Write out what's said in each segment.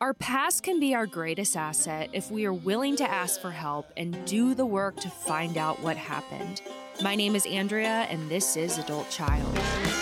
Our past can be our greatest asset if we are willing to ask for help and do the work to find out what happened. My name is Andrea, and this is Adult Child.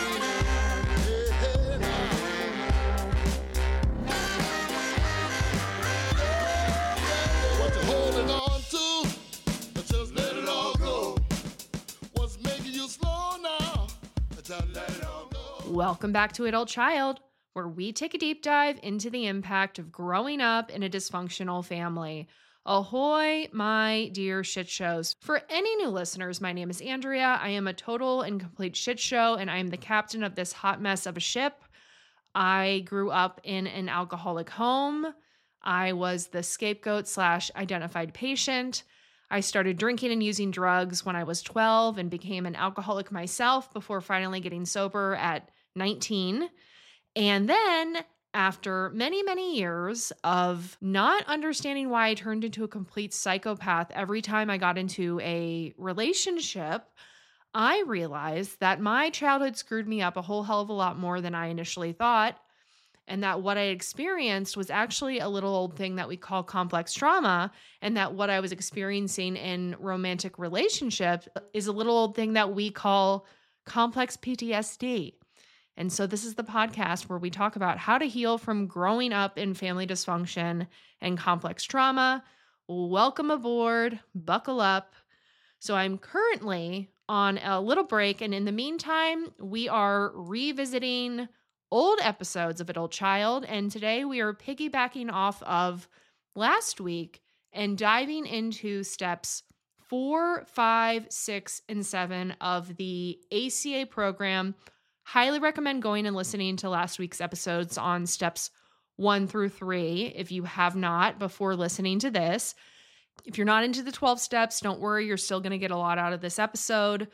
Welcome back to Adult Child, where we take a deep dive into the impact of growing up in a dysfunctional family. Ahoy, my dear shit shows. For any new listeners, my name is Andrea. I am a total and complete shit show, and I am the captain of this hot mess of a ship. I grew up in an alcoholic home. I was the scapegoat / identified patient. I started drinking and using drugs when I was 12 and became an alcoholic myself before finally getting sober at 19. And then after many, many years of not understanding why I turned into a complete psychopath every time I got into a relationship, I realized that my childhood screwed me up a whole hell of a lot more than I initially thought. And that what I experienced was actually a little old thing that we call complex trauma, and that what I was experiencing in romantic relationships is a little old thing that we call complex PTSD. And so this is the podcast where we talk about how to heal from growing up in family dysfunction and complex trauma. Welcome aboard, buckle up. So I'm currently on a little break, and in the meantime, we are revisiting old episodes of Adult Child, and today we are piggybacking off of last week and diving into steps 4, 5, 6, and 7 of the ACA program. Highly recommend going and listening to last week's episodes on steps 1 through 3 if you have not before listening to this. If you're not into the 12 steps, don't worry, you're still going to get a lot out of this episode.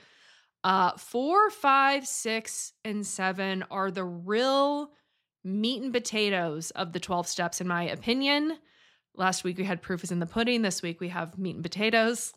4, 5, 6, and 7 are the real meat and potatoes of the 12 steps, in my opinion. Last week we had proof is in the pudding. This week we have meat and potatoes.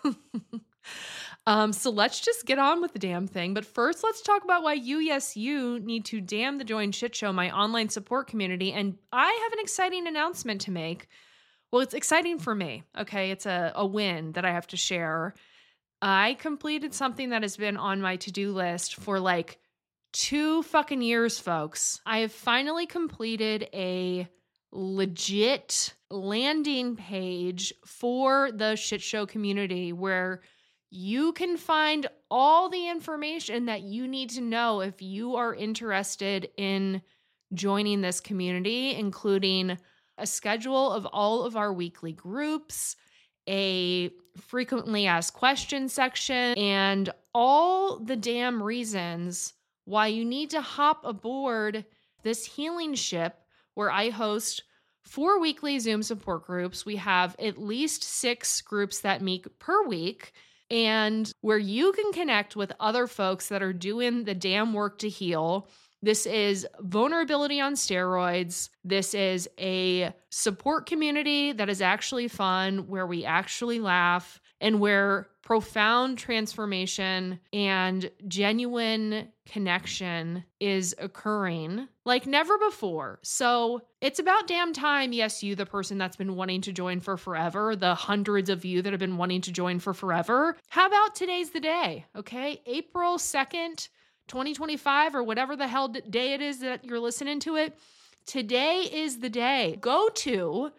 So let's just get on with the damn thing. But first, let's talk about why you, yes, you need to damn the Join Shit Show, my online support community. And I have an exciting announcement to make. Well, it's exciting for me. Okay, it's a win that I have to share. I completed something that has been on my to-do list for like 2 fucking years, folks. I have finally completed a legit landing page for the Shit Show community where you can find all the information that you need to know if you are interested in joining this community, including a schedule of all of our weekly groups, a frequently asked questions section, and all the damn reasons why you need to hop aboard this healing ship where I host 4 weekly Zoom support groups. We have at least 6 groups that meet per week, and where you can connect with other folks that are doing the damn work to heal. This is vulnerability on steroids. This is a support community that is actually fun, where we actually laugh, and where profound transformation and genuine connection is occurring like never before. So it's about damn time, yes, you, the person that's been wanting to join for forever, the hundreds of you that have been wanting to join for forever. How about today's the day, okay? April 2nd, 2025, or whatever the hell day it is that you're listening to it. Today is the day. Go to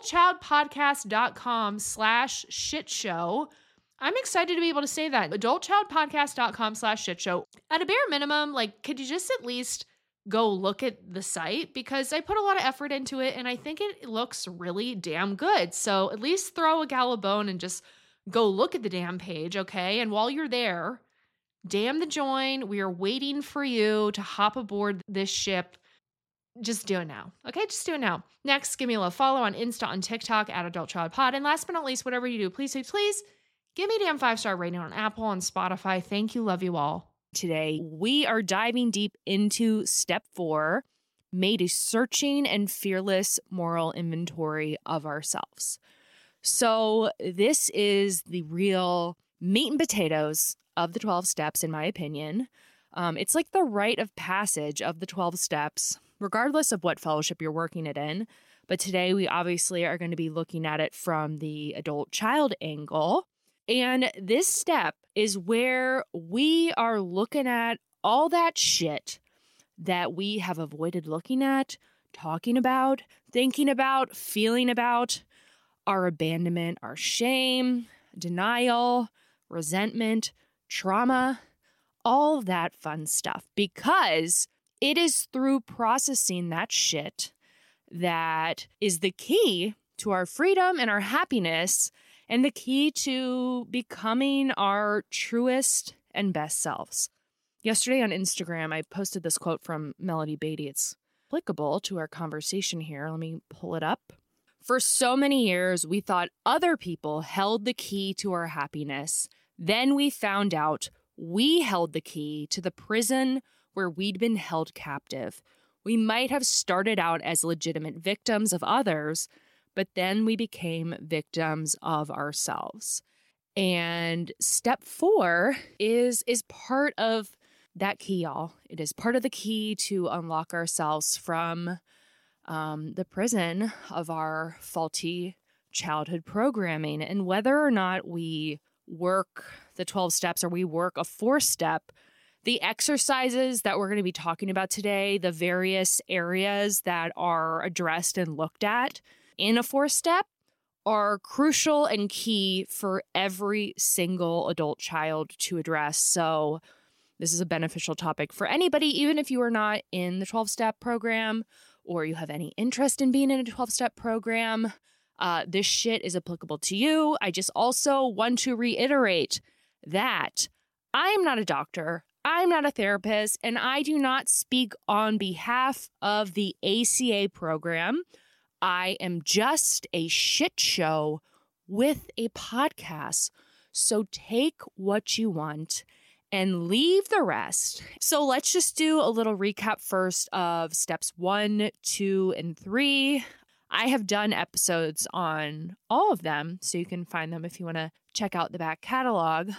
adultchildpodcast.com/shitshow. I'm excited to be able to say that. adultchildpodcast.com/shitshow. At a bare minimum, like, could you just at least go look at the site? Because I put a lot of effort into it and I think it looks really damn good. So at least throw a gal a bone and just go look at the damn page, okay? And while you're there, damn the join. We are waiting for you to hop aboard this ship. Just do it now. Okay, just do it now. Next, give me a little follow on Insta, on TikTok, at Adult Child Pod. And last but not least, whatever you do, please, please, please give me a damn 5-star rating on Apple, on Spotify. Thank you. Love you all. Today, we are diving deep into step 4, made a searching and fearless moral inventory of ourselves. So this is the real meat and potatoes of the 12 steps, in my opinion. It's like the rite of passage of the 12 steps, regardless of what fellowship you're working it in. But today we obviously are going to be looking at it from the adult-child angle. And this step is where we are looking at all that shit that we have avoided looking at, talking about, thinking about, feeling about, our abandonment, our shame, denial, resentment, trauma, all of that fun stuff, because it is through processing that shit that is the key to our freedom and our happiness and the key to becoming our truest and best selves. Yesterday on Instagram, I posted this quote from Melody Beatty. It's applicable to our conversation here. Let me pull it up. For so many years, we thought other people held the key to our happiness. Then we found out we held the key to the prison where we'd been held captive. We might have started out as legitimate victims of others, but then we became victims of ourselves. And step 4 is part of that key, y'all. It is part of the key to unlock ourselves from the prison of our faulty childhood programming. And whether or not we work the 12 steps or we work a 4-step, the exercises that we're going to be talking about today, the various areas that are addressed and looked at in a 4-step, are crucial and key for every single adult child to address. So this is a beneficial topic for anybody, even if you are not in the 12-step program or you have any interest in being in a 12-step program. This shit is applicable to you. I just also want to reiterate that I am not a doctor, I'm not a therapist, and I do not speak on behalf of the ACA program. I am just a shit show with a podcast. So take what you want and leave the rest. So let's just do a little recap first of steps 1, 2, and 3. I have done episodes on all of them, so you can find them if you want to check out the back catalog.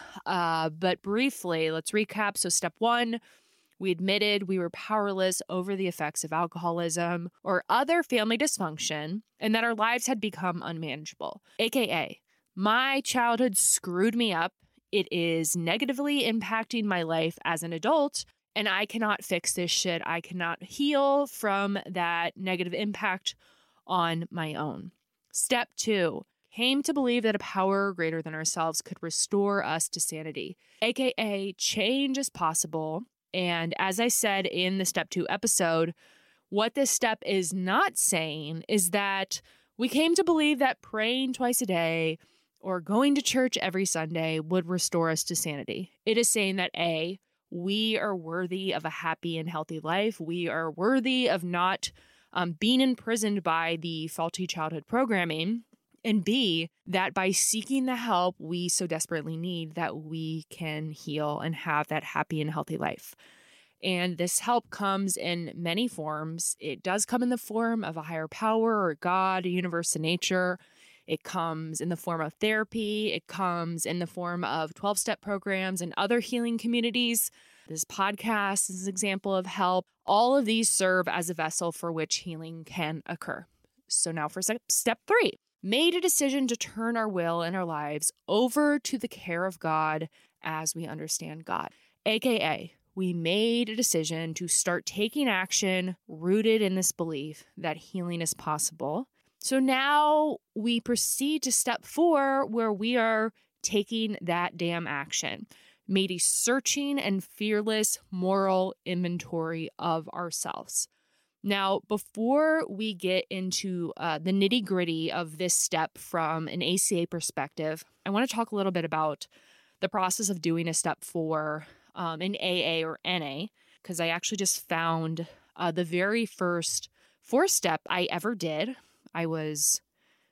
But briefly, let's recap. So step 1, we admitted we were powerless over the effects of alcoholism or other family dysfunction and that our lives had become unmanageable. AKA, my childhood screwed me up. It is negatively impacting my life as an adult, and I cannot fix this shit. I cannot heal from that negative impact on my own. Step 2, came to believe that a power greater than ourselves could restore us to sanity, aka change is possible. And as I said in the step 2 episode, what this step is not saying is that we came to believe that praying twice a day or going to church every Sunday would restore us to sanity. It is saying that A, we are worthy of a happy and healthy life. We are worthy of not being imprisoned by the faulty childhood programming. And B, that by seeking the help we so desperately need, that we can heal and have that happy and healthy life. And this help comes in many forms. It does come in the form of a higher power or God, a universe, and nature. It comes in the form of therapy. It comes in the form of 12-step programs and other healing communities. This podcast is an example of help. All of these serve as a vessel for which healing can occur. So now for step 3, made a decision to turn our will and our lives over to the care of God as we understand God. AKA, we made a decision to start taking action rooted in this belief that healing is possible. So now we proceed to step 4, where we are taking that damn action. Made a searching and fearless moral inventory of ourselves. Now, before we get into the nitty-gritty of this step from an ACA perspective, I want to talk a little bit about the process of doing a step 4 in AA or NA, because I actually just found the very first 4-step I ever did. I was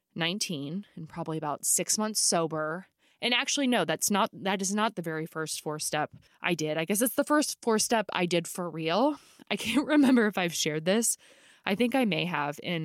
19 and probably about 6 months sober. And actually, no, that is not the very first 4-step I did. I guess it's the first 4-step I did for real. I can't remember if I've shared this. I think I may have in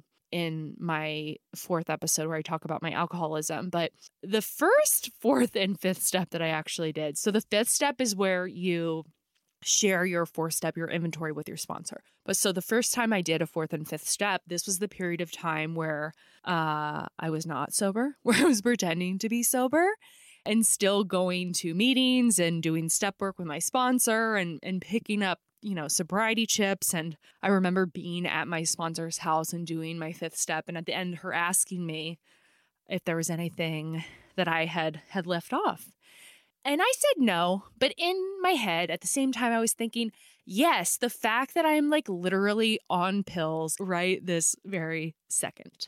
my 4th episode where I talk about my alcoholism. But the first, 4th, and 5th step that I actually did. So the 5th step is where you share your fourth step, your inventory with your sponsor. But so the first time I did a fourth and fifth step, this was the period of time where I was not sober, where I was pretending to be sober and still going to meetings and doing step work with my sponsor and picking up, sobriety chips. And I remember being at my sponsor's house and doing my fifth step. And at the end, her asking me if there was anything that I had left off. And I said no, but in my head at the same time, I was thinking, yes, the fact that I'm like literally on pills right this very second.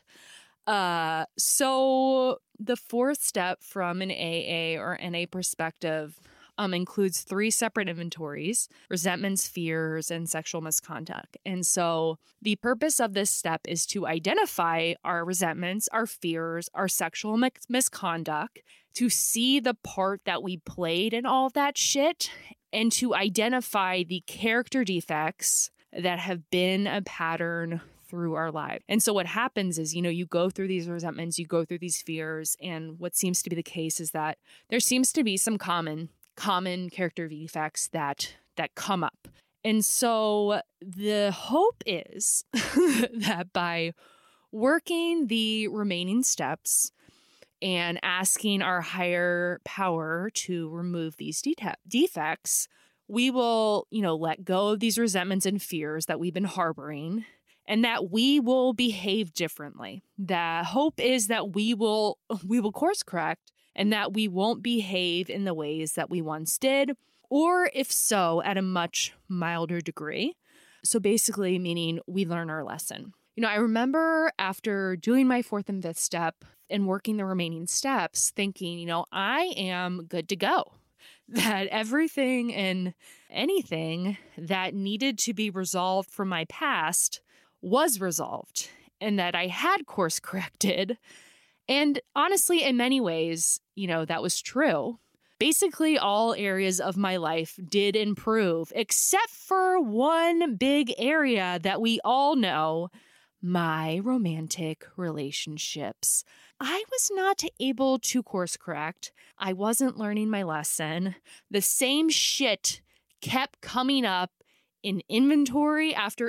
So the fourth step from an AA or NA perspective includes 3 separate inventories: resentments, fears, and sexual misconduct. And so the purpose of this step is to identify our resentments, our fears, our sexual misconduct, to see the part that we played in all of that shit, and to identify the character defects that have been a pattern through our life. And so what happens is, you go through these resentments, you go through these fears, and what seems to be the case is that there seems to be some common character defects that come up. And so the hope is that by working the remaining steps and asking our higher power to remove these defects, we will, let go of these resentments and fears that we've been harboring, and that we will behave differently. The hope is that we will course correct, and that we won't behave in the ways that we once did, or if so, at a much milder degree. So basically meaning we learn our lesson. I remember after doing my fourth and fifth step and working the remaining steps, thinking, I am good to go. That everything and anything that needed to be resolved from my past was resolved, and that I had course corrected. And honestly, in many ways, that was true. Basically, all areas of my life did improve, except for one big area that we all know: my romantic relationships. I was not able to course correct. I wasn't learning my lesson. The same shit kept coming up in inventory after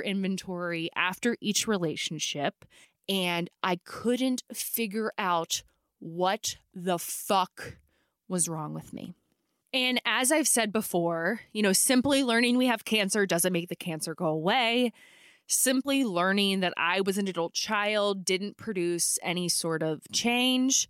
each relationship. And I couldn't figure out what the fuck was wrong with me. And as I've said before, simply learning we have cancer doesn't make the cancer go away. Simply learning that I was an adult child didn't produce any sort of change.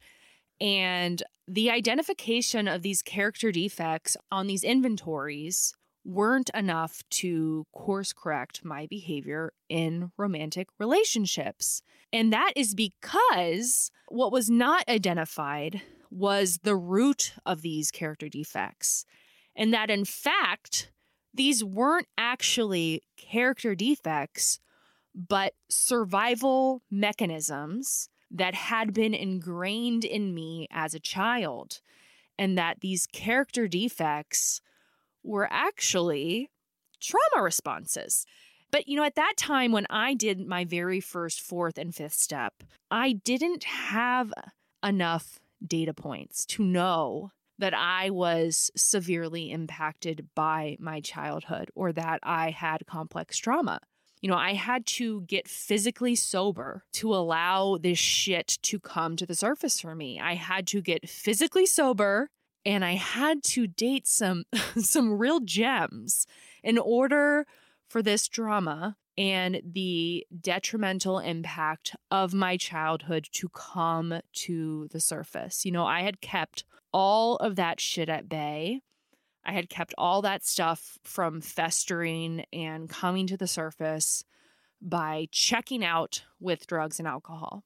And the identification of these character defects on these inventories weren't enough to course correct my behavior in romantic relationships. And that is because what was not identified was the root of these character defects. And that in fact, these weren't actually character defects, but survival mechanisms that had been ingrained in me as a child. And that these character defects were actually trauma responses. But, at that time when I did my very first fourth and fifth step, I didn't have enough data points to know that I was severely impacted by my childhood or that I had complex trauma. I had to get physically sober to allow this shit to come to the surface for me. I had to get physically sober, and I had to date some real gems in order for this drama and the detrimental impact of my childhood to come to the surface. I had kept all of that shit at bay. I had kept all that stuff from festering and coming to the surface by checking out with drugs and alcohol.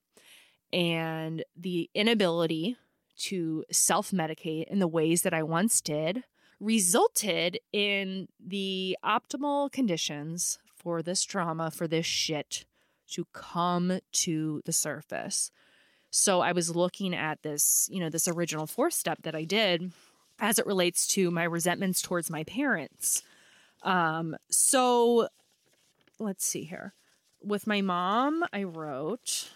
And the inability to self-medicate in the ways that I once did resulted in the optimal conditions for this trauma, for this shit to come to the surface. So I was looking at this, this original fourth step that I did as it relates to my resentments towards my parents. So let's see here. With my mom, I wrote,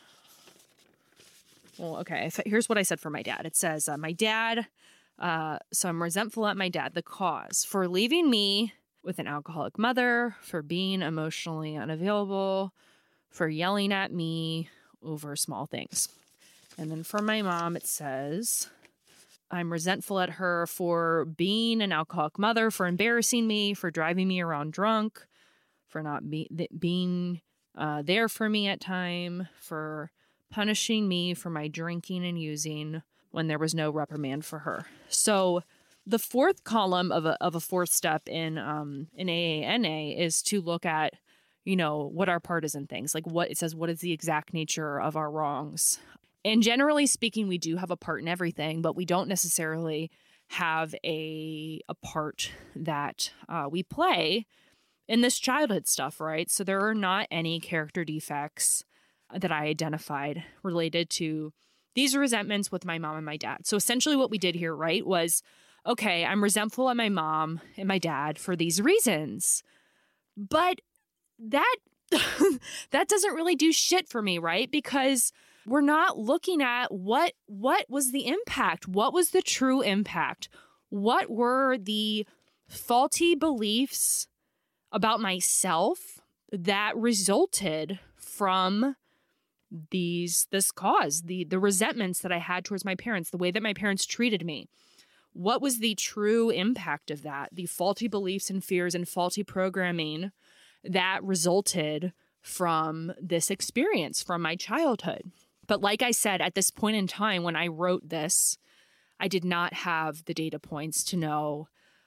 here's what I said for my dad. It says, my dad, so I'm resentful at my dad, the cause for leaving me with an alcoholic mother, for being emotionally unavailable, for yelling at me over small things. And then for my mom, it says, I'm resentful at her for being an alcoholic mother, for embarrassing me, for driving me around drunk, for not being there for me at time, for punishing me for my drinking and using when there was no reprimand for her. So the fourth column of a fourth step in AANA is to look at, what our part is in things. Like what it says, what is the exact nature of our wrongs? And generally speaking, we do have a part in everything, but we don't necessarily have a part that we play in this childhood stuff, right? So there are not any character defects that I identified related to these resentments with my mom and my dad. So essentially what we did here, right, was, okay, I'm resentful at my mom and my dad for these reasons. But that that doesn't really do shit for me, right? Because we're not looking at what was the impact? What was the true impact? What were the faulty beliefs about myself that resulted from this cause, the resentments that I had towards my parents, the way that my parents treated me? What was the true impact of that? The faulty beliefs and fears and faulty programming that resulted from this experience, from my childhood. But like I said, at this point in time when I wrote this, I did not have the data points to know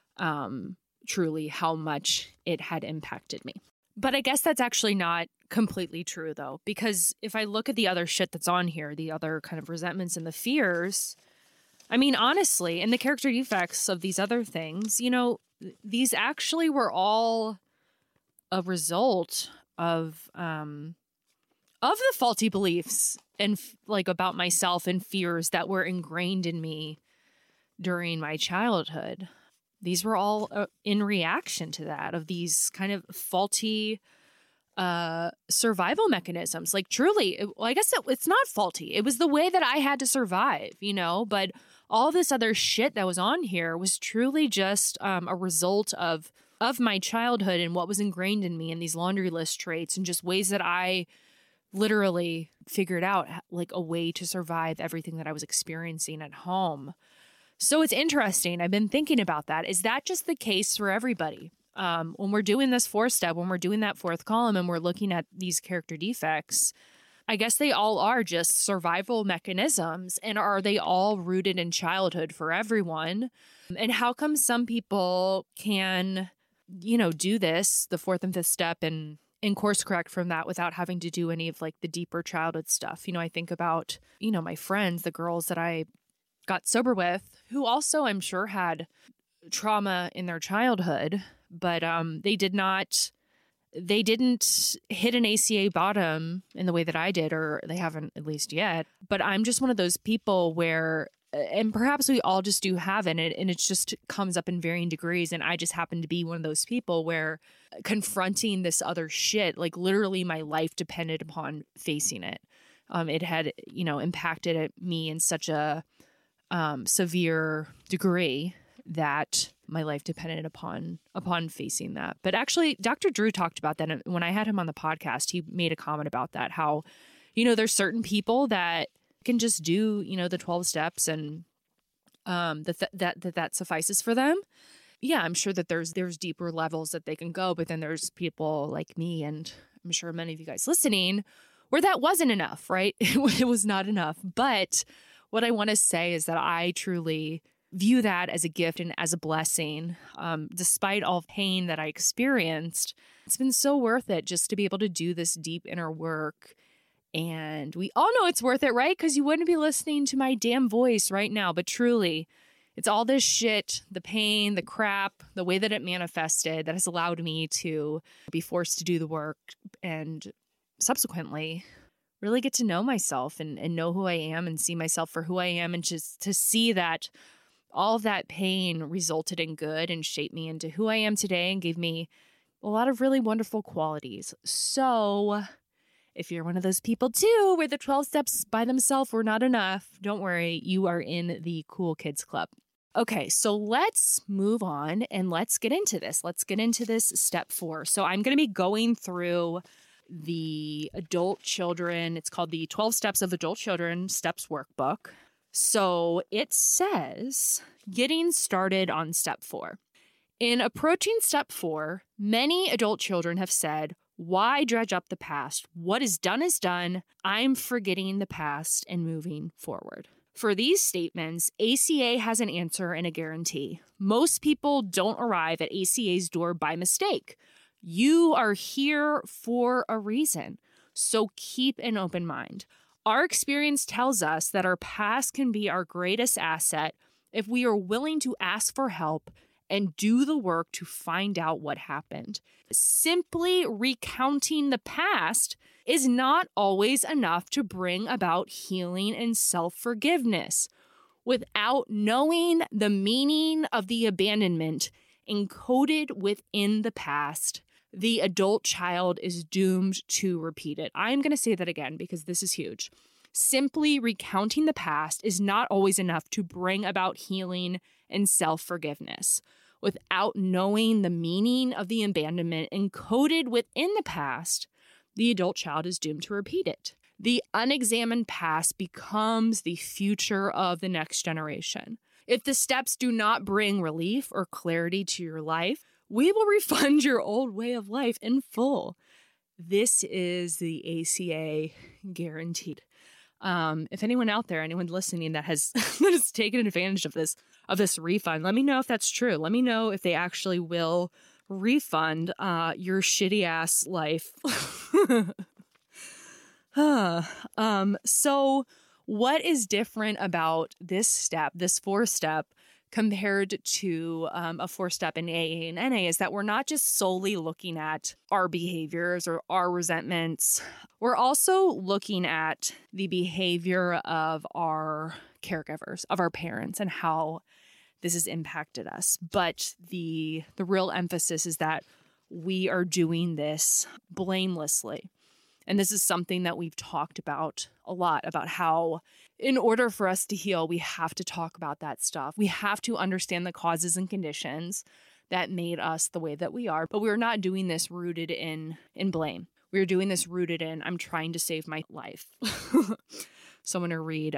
truly how much it had impacted me. But I guess that's actually not completely true, though, because if I look at the other shit that's on here, the other kind of resentments and the fears, I mean, honestly, and the character defects of these other things, these actually were all a result of the faulty beliefs and about myself and fears that were ingrained in me during my childhood. These were all in reaction to that, of these kind of faulty survival mechanisms. Like truly, I guess it's not faulty. It was the way that I had to survive, but all this other shit that was on here was truly just a result of my childhood and what was ingrained in me, and these laundry list traits and just ways that I literally figured out like a way to survive everything that I was experiencing at home. So it's interesting. I've been thinking about that. Is that just the case for everybody? When we're doing this fourth step, when we're doing that fourth column and we're looking at these character defects, I guess they all are just survival mechanisms. And are they all rooted in childhood for everyone? And how come some people can, do this, the fourth and fifth step, and course correct from that without having to do any of like the deeper childhood stuff? I think about, my friends, the girls that I got sober with, who also I'm sure had trauma in their childhood, but they didn't hit an ACA bottom in the way that I did, or they haven't at least yet. But I'm just one of those people where, and perhaps we all just do have it, and it just comes up in varying degrees. And I just happen to be one of those people where confronting this other shit, like literally my life depended upon facing it. It had, impacted me in such a severe degree that my life depended upon facing that. But actually, Dr. Drew talked about that. And when I had him on the podcast, he made a comment about that, how, there's certain people that can just do, the 12 steps and that suffices for them. Yeah, I'm sure that there's deeper levels that they can go, but then there's people like me, and I'm sure many of you guys listening, where that wasn't enough, right? It was not enough. But what I want to say is that I truly view that as a gift and as a blessing. Despite all pain that I experienced, it's been so worth it just to be able to do this deep inner work. And we all know it's worth it, right? Because you wouldn't be listening to my damn voice right now. But truly, it's all this shit, the pain, the crap, the way that it manifested that has allowed me to be forced to do the work and subsequently really get to know myself and know who I am and see myself for who I am, and just to see that all of that pain resulted in good and shaped me into who I am today and gave me a lot of really wonderful qualities. So if you're one of those people too, where the 12 steps by themselves were not enough, don't worry, you are in the Cool Kids Club. Okay, so let's move on and let's get into this. Let's get into this step 4. So I'm going to be going through the adult children. It's called the 12 Steps of Adult Children Steps Workbook. So it says, getting started on step 4. In approaching step 4, many adult children have said, why dredge up the past? What is done, I'm forgetting the past and moving forward. For these statements, ACA has an answer and a guarantee. Most people don't arrive at ACA's door by mistake. You are here for a reason, so keep an open mind. Our experience tells us that our past can be our greatest asset if we are willing to ask for help and do the work to find out what happened. Simply recounting the past is not always enough to bring about healing and self-forgiveness. Without knowing the meaning of the abandonment encoded within the past, the adult child is doomed to repeat it. I'm going to say that again because this is huge. Simply recounting the past is not always enough to bring about healing and self-forgiveness. Without knowing the meaning of the abandonment encoded within the past, the adult child is doomed to repeat it. The unexamined past becomes the future of the next generation. If the steps do not bring relief or clarity to your life, we will refund your old way of life in full. This is the ACA guaranteed. If anyone out there, anyone listening that has taken advantage of this refund, let me know if that's true. Let me know if they actually will refund your shitty ass life. So what is different about this step, this 4-step, compared to a 4-step in AA and NA is that we're not just solely looking at our behaviors or our resentments. We're also looking at the behavior of our caregivers, of our parents, and how this has impacted us. But the real emphasis is that we are doing this blamelessly. And this is something that we've talked about a lot, about how in order for us to heal, we have to talk about that stuff. We have to understand the causes and conditions that made us the way that we are. But we're not doing this rooted in blame. We're doing this rooted in, I'm trying to save my life. So I'm going to read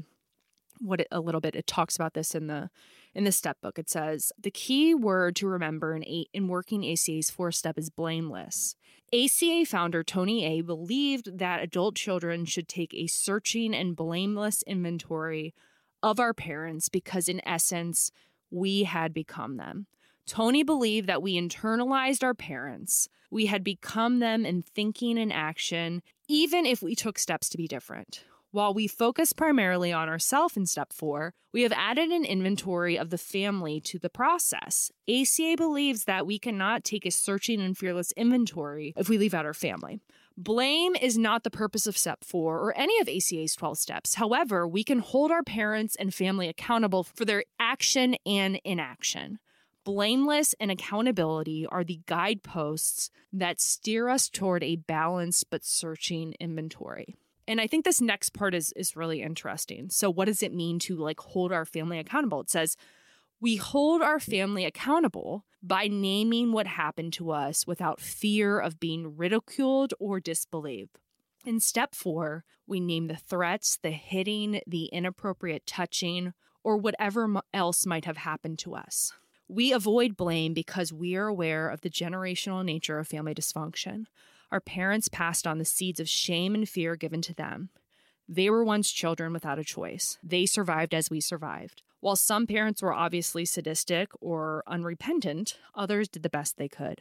a little bit. It talks about this in the step book. It says, the key word to remember in working ACA's 4-step is blameless. ACA founder Tony A. believed that adult children should take a searching and blameless inventory of our parents because, in essence, we had become them. Tony believed that we internalized our parents. We had become them in thinking and action, even if we took steps to be different. While we focus primarily on ourselves in step 4, we have added an inventory of the family to the process. ACA believes that we cannot take a searching and fearless inventory if we leave out our family. Blame is not the purpose of step 4 or any of ACA's 12 steps. However, we can hold our parents and family accountable for their action and inaction. Blameless and accountability are the guideposts that steer us toward a balanced but searching inventory. And I think this next part is really interesting. So what does it mean to hold our family accountable? It says, we hold our family accountable by naming what happened to us without fear of being ridiculed or disbelieved. In step 4, we name the threats, the hitting, the inappropriate touching, or whatever else might have happened to us. We avoid blame because we are aware of the generational nature of family dysfunction. Our parents passed on the seeds of shame and fear given to them. They were once children without a choice. They survived as we survived. While some parents were obviously sadistic or unrepentant, others did the best they could.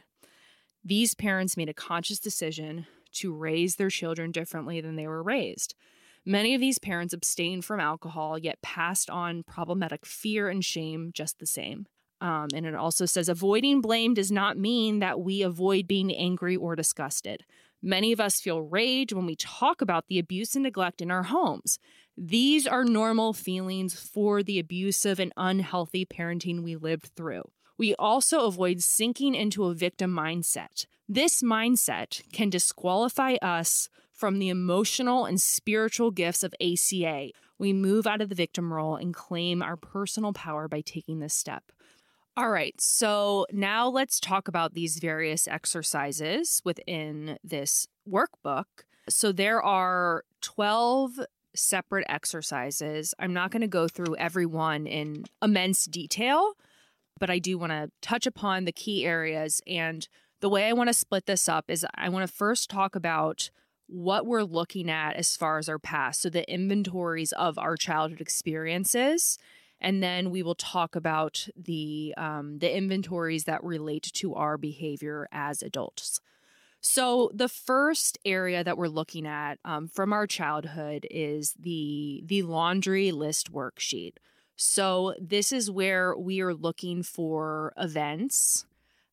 These parents made a conscious decision to raise their children differently than they were raised. Many of these parents abstained from alcohol, yet passed on problematic fear and shame just the same. And it also says, avoiding blame does not mean that we avoid being angry or disgusted. Many of us feel rage when we talk about the abuse and neglect in our homes. These are normal feelings for the abusive and unhealthy parenting we lived through. We also avoid sinking into a victim mindset. This mindset can disqualify us from the emotional and spiritual gifts of ACA. We move out of the victim role and claim our personal power by taking this step. All right, so now let's talk about these various exercises within this workbook. So there are 12 separate exercises. I'm not going to go through every one in immense detail, but I do want to touch upon the key areas. And the way I want to split this up is I want to first talk about what we're looking at as far as our past, so the inventories of our childhood experiences. And then we will talk about the inventories that relate to our behavior as adults. So the first area that we're looking at from our childhood is the laundry list worksheet. So this is where we are looking for events,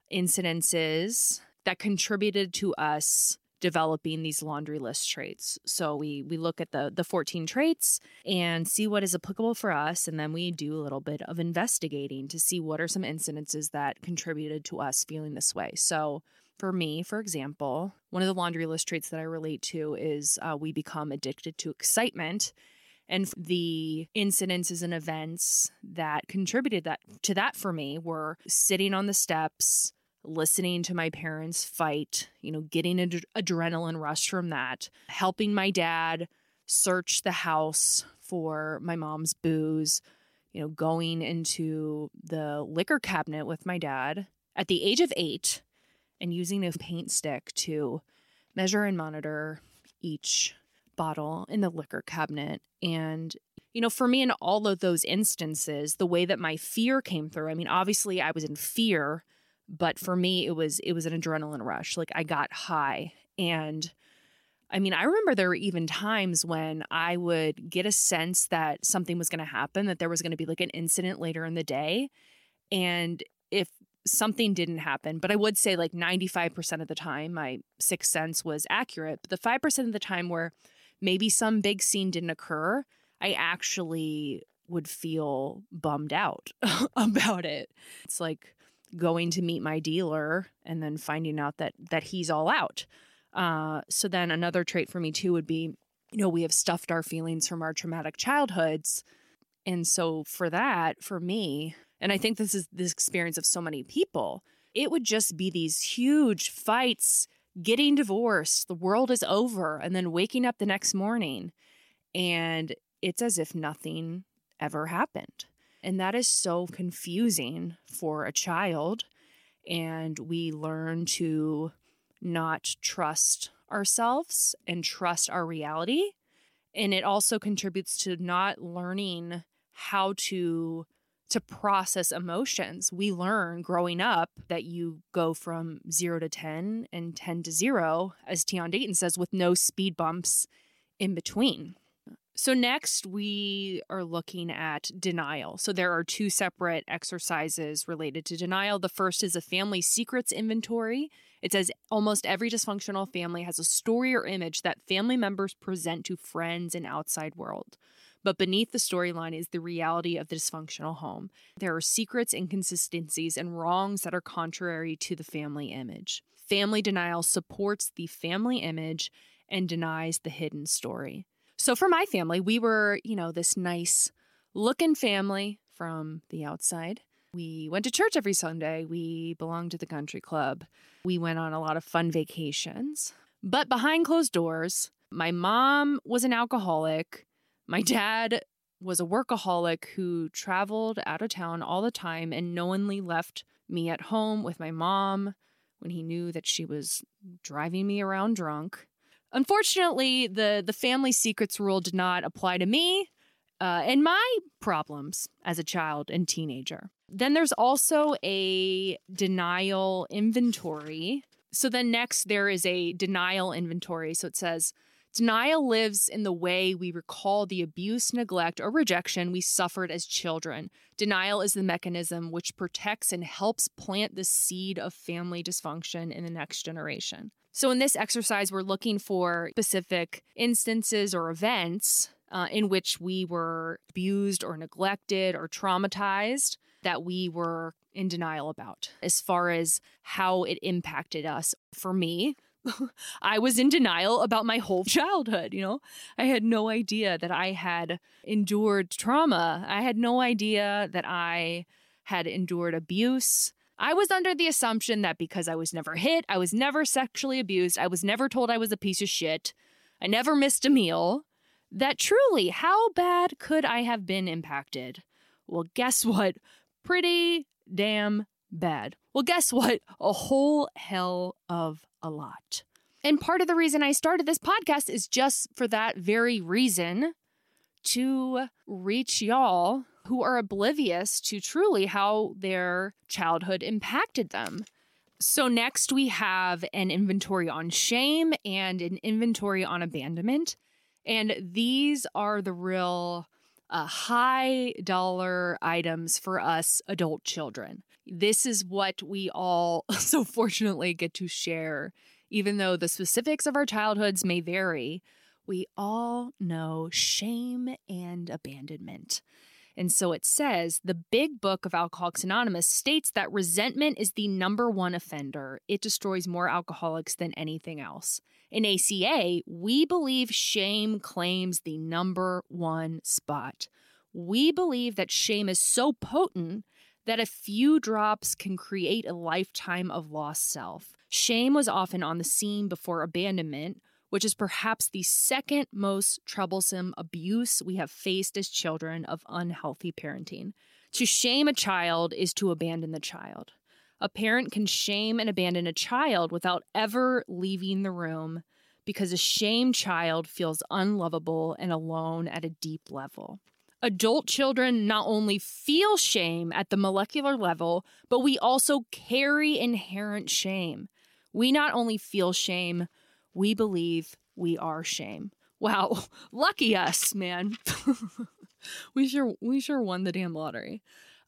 incidences that contributed to us developing these laundry list traits. So we look at the 14 traits and see what is applicable for us, and then we do a little bit of investigating to see what are some incidences that contributed to us feeling this way. So for me, for example, one of the laundry list traits that I relate to is we become addicted to excitement. And the incidences and events that contributed to that for me were sitting on the steps, listening to my parents fight, getting an adrenaline rush from that, helping my dad search the house for my mom's booze, going into the liquor cabinet with my dad at the age of 8 and using a paint stick to measure and monitor each bottle in the liquor cabinet. And, for me in all of those instances, the way that my fear came through, obviously I was in fear, but for me, it was an adrenaline rush. Like I got high. And I remember there were even times when I would get a sense that something was going to happen, that there was going to be like an incident later in the day. And if something didn't happen, but I would say like 95% of the time, my sixth sense was accurate. But the 5% of the time where maybe some big scene didn't occur, I actually would feel bummed out about it. It's like going to meet my dealer and then finding out that he's all out. So then another trait for me too would be, we have stuffed our feelings from our traumatic childhoods. And so for that, for me, and I think this is this experience of so many people, it would just be these huge fights, getting divorced, the world is over, and then waking up the next morning. And it's as if nothing ever happened. And that is so confusing for a child. And we learn to not trust ourselves and trust our reality. And it also contributes to not learning how to process emotions. We learn growing up that you go from 0 to 10 and 10 to 0, as Tion Dayton says, with no speed bumps in between. So next, we are looking at denial. So there are 2 separate exercises related to denial. The first is a family secrets inventory. It says almost every dysfunctional family has a story or image that family members present to friends and outside world. But beneath the storyline is the reality of the dysfunctional home. There are secrets, inconsistencies, and wrongs that are contrary to the family image. Family denial supports the family image and denies the hidden story. So for my family, we were, this nice looking family from the outside. We went to church every Sunday. We belonged to the country club. We went on a lot of fun vacations. But behind closed doors, my mom was an alcoholic. My dad was a workaholic who traveled out of town all the time and knowingly left me at home with my mom when he knew that she was driving me around drunk. Unfortunately, the family secrets rule did not apply to me and my problems as a child and teenager. Then there's also a denial inventory. So then next there is a denial inventory. So it says, denial lives in the way we recall the abuse, neglect, or rejection we suffered as children. Denial is the mechanism which protects and helps plant the seed of family dysfunction in the next generation. So in this exercise, we're looking for specific instances or events in which we were abused or neglected or traumatized that we were in denial about as far as how it impacted us. For me, I was in denial about my whole childhood, I had no idea that I had endured trauma. I had no idea that I had endured abuse. I was under the assumption that because I was never hit, I was never sexually abused, I was never told I was a piece of shit, I never missed a meal, that truly, how bad could I have been impacted? Well, guess what? Pretty damn bad. Well, guess what? A whole hell of a lot. And part of the reason I started this podcast is just for that very reason, to reach y'all who are oblivious to truly how their childhood impacted them. So next we have an inventory on shame and an inventory on abandonment. And these are the real high dollar items for us adult children. This is what we all so fortunately get to share. Even though the specifics of our childhoods may vary, we all know shame and abandonment. And so it says, the Big Book of Alcoholics Anonymous states that resentment is the number one offender. It destroys more alcoholics than anything else. In ACA, we believe shame claims the number one spot. We believe that shame is so potent that a few drops can create a lifetime of lost self. Shame was often on the scene before abandonment, which is perhaps the second most troublesome abuse we have faced as children of unhealthy parenting. To shame a child is to abandon the child. A parent can shame and abandon a child without ever leaving the room because a shamed child feels unlovable and alone at a deep level. Adult children not only feel shame at the molecular level, but we also carry inherent shame. We not only feel shame, we believe we are shame. Wow, lucky us, man. we sure won the damn lottery.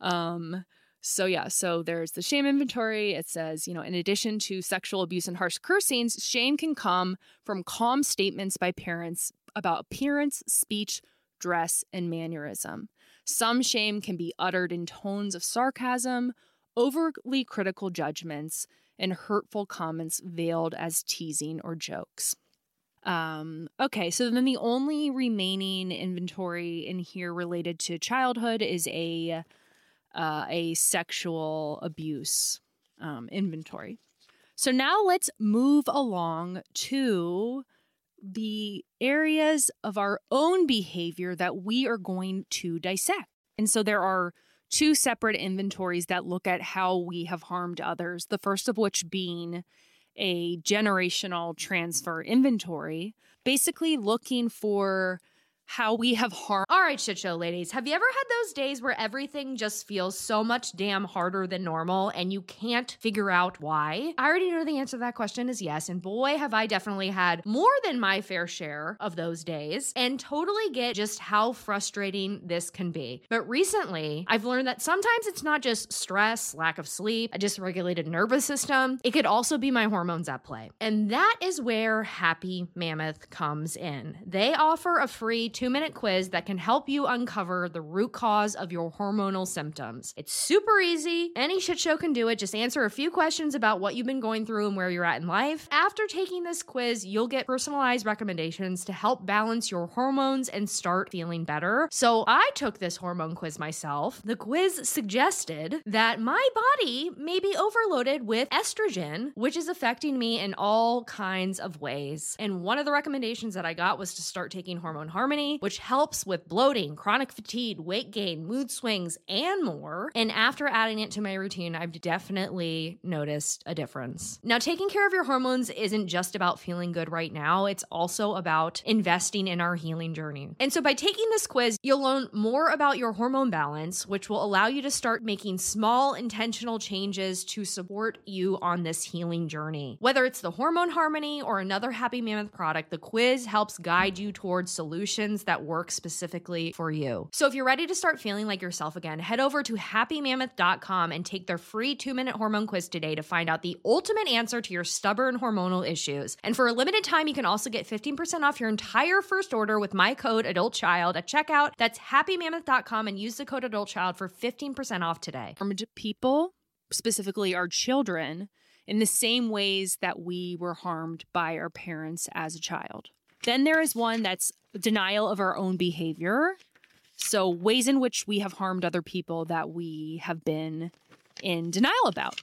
So there's the shame inventory. It says, in addition to sexual abuse and harsh cursings, shame can come from calm statements by parents about appearance, speech, dress, and mannerism. Some shame can be uttered in tones of sarcasm, overly critical judgments, and hurtful comments veiled as teasing or jokes. Okay, so then the only remaining inventory in here related to childhood is a sexual abuse inventory. So now let's move along to the areas of our own behavior that we are going to dissect. And so there are two separate inventories that look at how we have harmed others, the first of which being a generational transfer inventory, basically looking for how we have harmed. All right, shit show ladies, have you ever had those days where everything just feels so much damn harder than normal and you can't figure out why? I already know the answer to that question is yes, and boy, have I definitely had more than my fair share of those days and totally get just how frustrating this can be. But recently, I've learned that sometimes it's not just stress, lack of sleep, a dysregulated nervous system, it could also be my hormones at play. And that is where Happy Mammoth comes in. They offer a free 2-minute quiz that can help you uncover the root cause of your hormonal symptoms. It's super easy. Any shit show can do it. Just answer a few questions about what you've been going through and where you're at in life. After taking this quiz, you'll get personalized recommendations to help balance your hormones and start feeling better. So I took this hormone quiz myself. The quiz suggested that my body may be overloaded with estrogen, which is affecting me in all kinds of ways. And one of the recommendations that I got was to start taking Hormone Harmony, which helps with bloating, chronic fatigue, weight gain, mood swings, and more. And after adding it to my routine, I've definitely noticed a difference. Now, taking care of your hormones isn't just about feeling good right now. It's also about investing in our healing journey. And so by taking this quiz, you'll learn more about your hormone balance, which will allow you to start making small intentional changes to support you on this healing journey. Whether it's the Hormone Harmony or another Happy Mammoth product, the quiz helps guide you towards solutions that work specifically for you. So if you're ready to start feeling like yourself again, head over to happymammoth.com and take their free 2-minute hormone quiz today to find out the ultimate answer to your stubborn hormonal issues. And for a limited time, you can also get 15% off your entire first order with my code ADULTCHILD at checkout. That's happymammoth.com and use the code ADULTCHILD for 15% off today. Harmed people, specifically our children, in the same ways that we were harmed by our parents as a child. Then there is one that's denial of our own behavior. So ways in which we have harmed other people that we have been in denial about.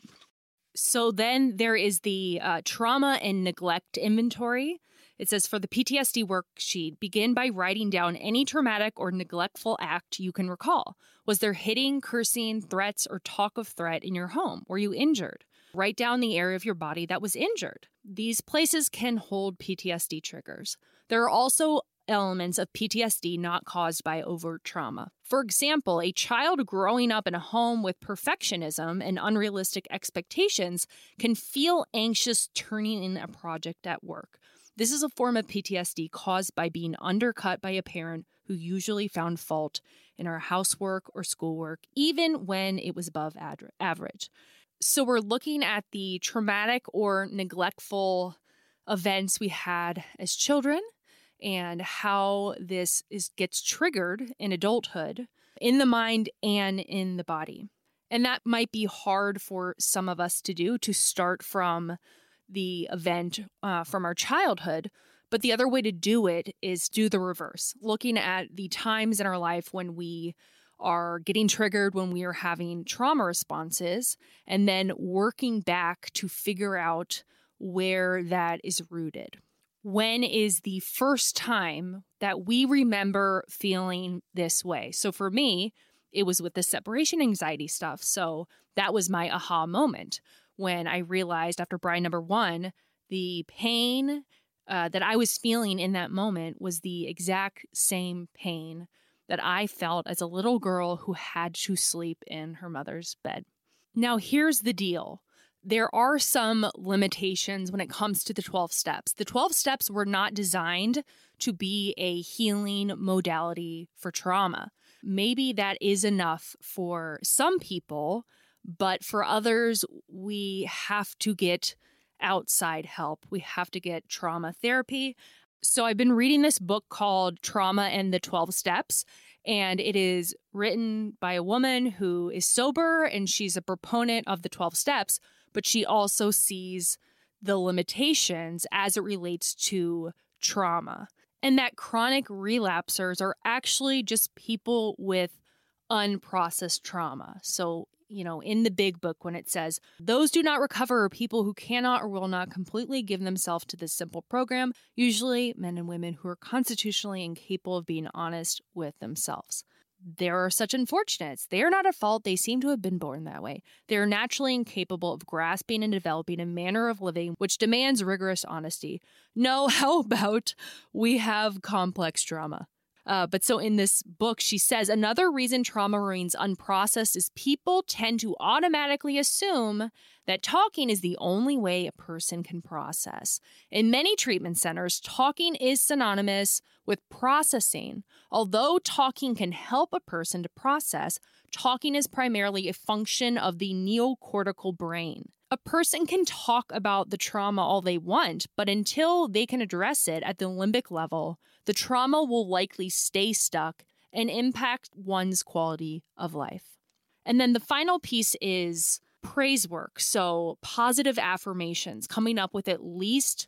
So then there is the trauma and neglect inventory. It says for the PTSD worksheet, begin by writing down any traumatic or neglectful act you can recall. Was there hitting, cursing, threats, or talk of threat in your home? Were you injured? Write down the area of your body that was injured. These places can hold PTSD triggers. There are also elements of PTSD not caused by overt trauma. For example, a child growing up in a home with perfectionism and unrealistic expectations can feel anxious turning in a project at work. This is a form of PTSD caused by being undercut by a parent who usually found fault in our housework or schoolwork, even when it was above average. So we're looking at the traumatic or neglectful events we had as children and how this gets triggered in adulthood, in the mind and in the body. And that might be hard for some of us to do, to start from the event from our childhood. But the other way to do it is do the reverse, looking at the times in our life when we are getting triggered, when we are having trauma responses, and then working back to figure out where that is rooted. When is the first time that we remember feeling this way? So for me, it was with the separation anxiety stuff. So that was my aha moment when I realized after bride number 1, the pain that I was feeling in that moment was the exact same pain that I felt as a little girl who had to sleep in her mother's bed. Now, here's the deal. There are some limitations when it comes to the 12 steps. The 12 steps were not designed to be a healing modality for trauma. Maybe that is enough for some people, but for others, we have to get outside help. We have to get trauma therapy. So I've been reading this book called Trauma and the 12 Steps, and it is written by a woman who is sober, and she's a proponent of the 12 steps, but she also sees the limitations as it relates to trauma. And that chronic relapsers are actually just people with unprocessed trauma. So, in the big book, when it says, those do not recover are people who cannot or will not completely give themselves to this simple program, usually men and women who are constitutionally incapable of being honest with themselves. There are such unfortunates. They are not at fault. They seem to have been born that way. They are naturally incapable of grasping and developing a manner of living which demands rigorous honesty. No, how about we have complex trauma? But so in this book, she says another reason trauma remains unprocessed is people tend to automatically assume that talking is the only way a person can process. In many treatment centers, talking is synonymous with processing. Although talking can help a person to process, talking is primarily a function of the neocortical brain. A person can talk about the trauma all they want, but until they can address it at the limbic level, the trauma will likely stay stuck and impact one's quality of life. And then the final piece is praise work. So positive affirmations, coming up with at least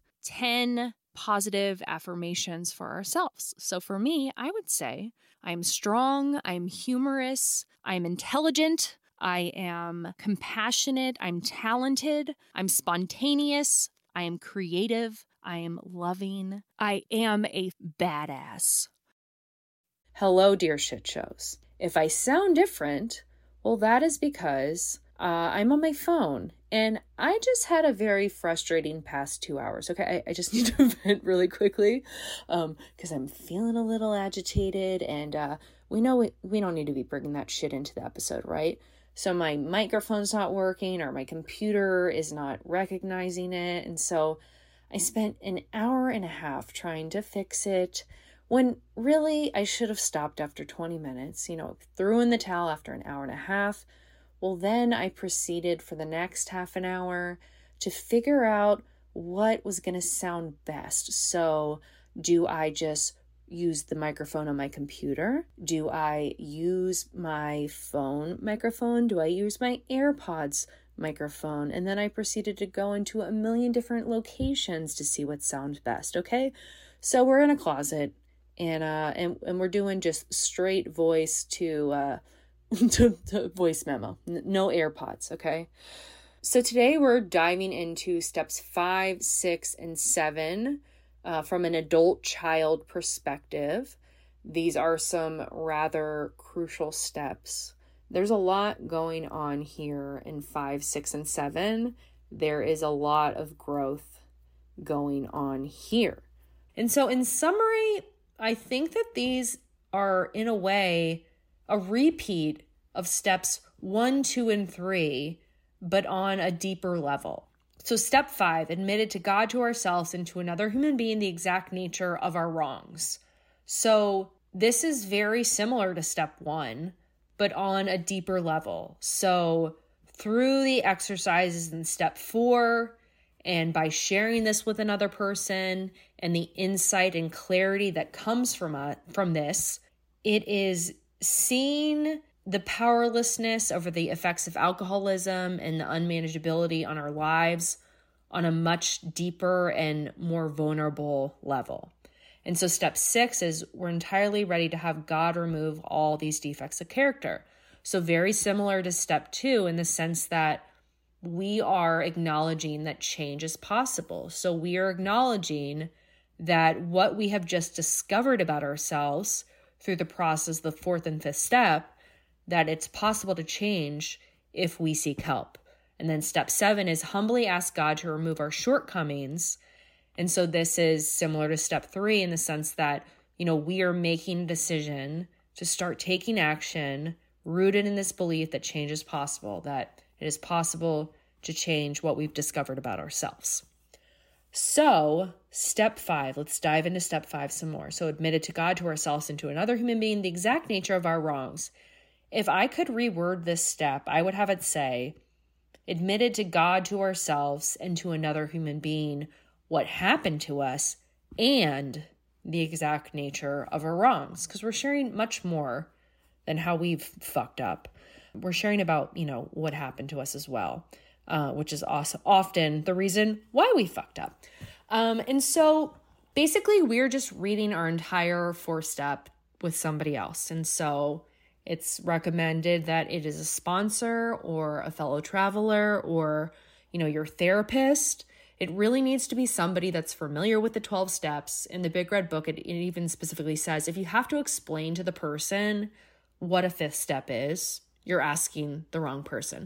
10 positive affirmations for ourselves. So for me, I would say I'm strong, I'm humorous, I'm intelligent, I am compassionate, I'm talented, I'm spontaneous, I am creative, I am loving, I am a badass. Hello, dear shit shows. If I sound different, well, that is because I'm on my phone, and I just had a very frustrating past 2 hours. Okay, I just need to vent really quickly because I'm feeling a little agitated, and we know we don't need to be bringing that shit into the episode, right? So my microphone's not working, or my computer is not recognizing it, and so I spent an hour and a half trying to fix it, when really I should have stopped after 20 minutes, threw in the towel after an hour and a half. Well, then I proceeded for the next half an hour to figure out what was going to sound best. So do I just use the microphone on my computer? Do I use my phone microphone? Do I use my AirPods microphone, and then I proceeded to go into a million different locations to see what sounded best, okay? So we're in a closet, and we're doing just straight voice to voice memo, no AirPods, okay? So today we're diving into steps 5, 6, and 7 from an adult-child perspective. These are some rather crucial steps. There's a lot going on here in 5, 6, and 7. There is a lot of growth going on here. And so in summary, I think that these are, in a way, a repeat of steps 1, 2, and 3, but on a deeper level. So step 5, admitted to God, to ourselves, and to another human being the exact nature of our wrongs. So this is very similar to step 1, but on a deeper level. So through the exercises in step 4, and by sharing this with another person and the insight and clarity that comes from this, it is seeing the powerlessness over the effects of alcoholism and the unmanageability on our lives on a much deeper and more vulnerable level. And so step 6 is we're entirely ready to have God remove all these defects of character. So very similar to step 2 in the sense that we are acknowledging that change is possible. So we are acknowledging that what we have just discovered about ourselves through the process, the 4th and 5th step, that it's possible to change if we seek help. And then step 7 is humbly ask God to remove our shortcomings. And so this is similar to step 3 in the sense that, we are making a decision to start taking action rooted in this belief that change is possible, that it is possible to change what we've discovered about ourselves. So step 5, let's dive into step 5 some more. So admitted to God, to ourselves, and to another human being the exact nature of our wrongs. If I could reword this step, I would have it say, admitted to God, to ourselves, and to another human being what happened to us and the exact nature of our wrongs. Because we're sharing much more than how we've fucked up. We're sharing about, what happened to us as well, which is also often the reason why we fucked up. And so basically we're just reading our entire 4-step with somebody else. And so it's recommended that it is a sponsor or a fellow traveler or, your therapist. It really needs to be somebody that's familiar with the 12 steps. In the Big Red Book, it even specifically says if you have to explain to the person what a 5th step is, you're asking the wrong person.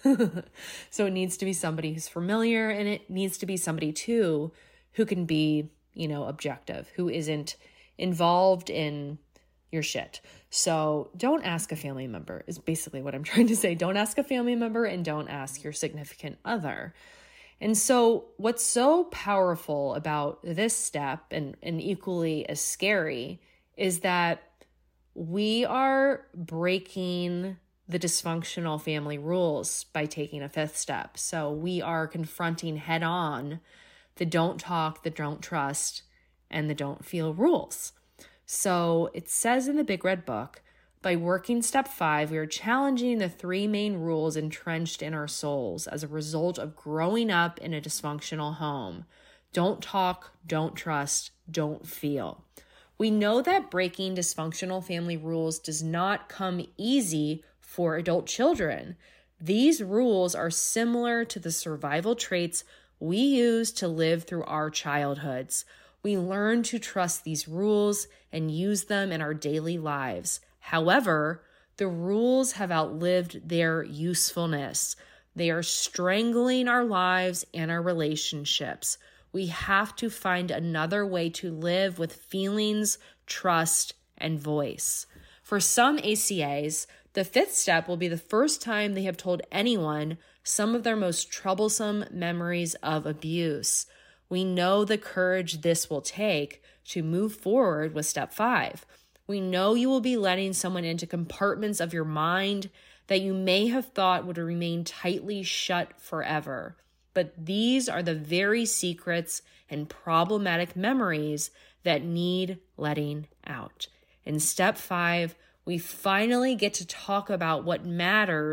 So it needs to be somebody who's familiar, and it needs to be somebody too who can be, objective, who isn't involved in your shit. So don't ask a family member is basically what I'm trying to say. Don't ask a family member and don't ask your significant other. And so what's so powerful about this step and equally as scary is that we are breaking the dysfunctional family rules by taking a 5th step. So we are confronting head on the don't talk, the don't trust, and the don't feel rules. So it says in the Big Red Book, by working step 5, we are challenging the 3 main rules entrenched in our souls as a result of growing up in a dysfunctional home. Don't talk, don't trust, don't feel. We know that breaking dysfunctional family rules does not come easy for adult children. These rules are similar to the survival traits we use to live through our childhoods. We learn to trust these rules and use them in our daily lives. However, the rules have outlived their usefulness. They are strangling our lives and our relationships. We have to find another way to live with feelings, trust, and voice. For some ACAs, the 5th step will be the first time they have told anyone some of their most troublesome memories of abuse. We know the courage this will take to move forward with step 5. We know you will be letting someone into compartments of your mind that you may have thought would remain tightly shut forever. But these are the very secrets and problematic memories that need letting out. In step 5, we finally get to talk about what matters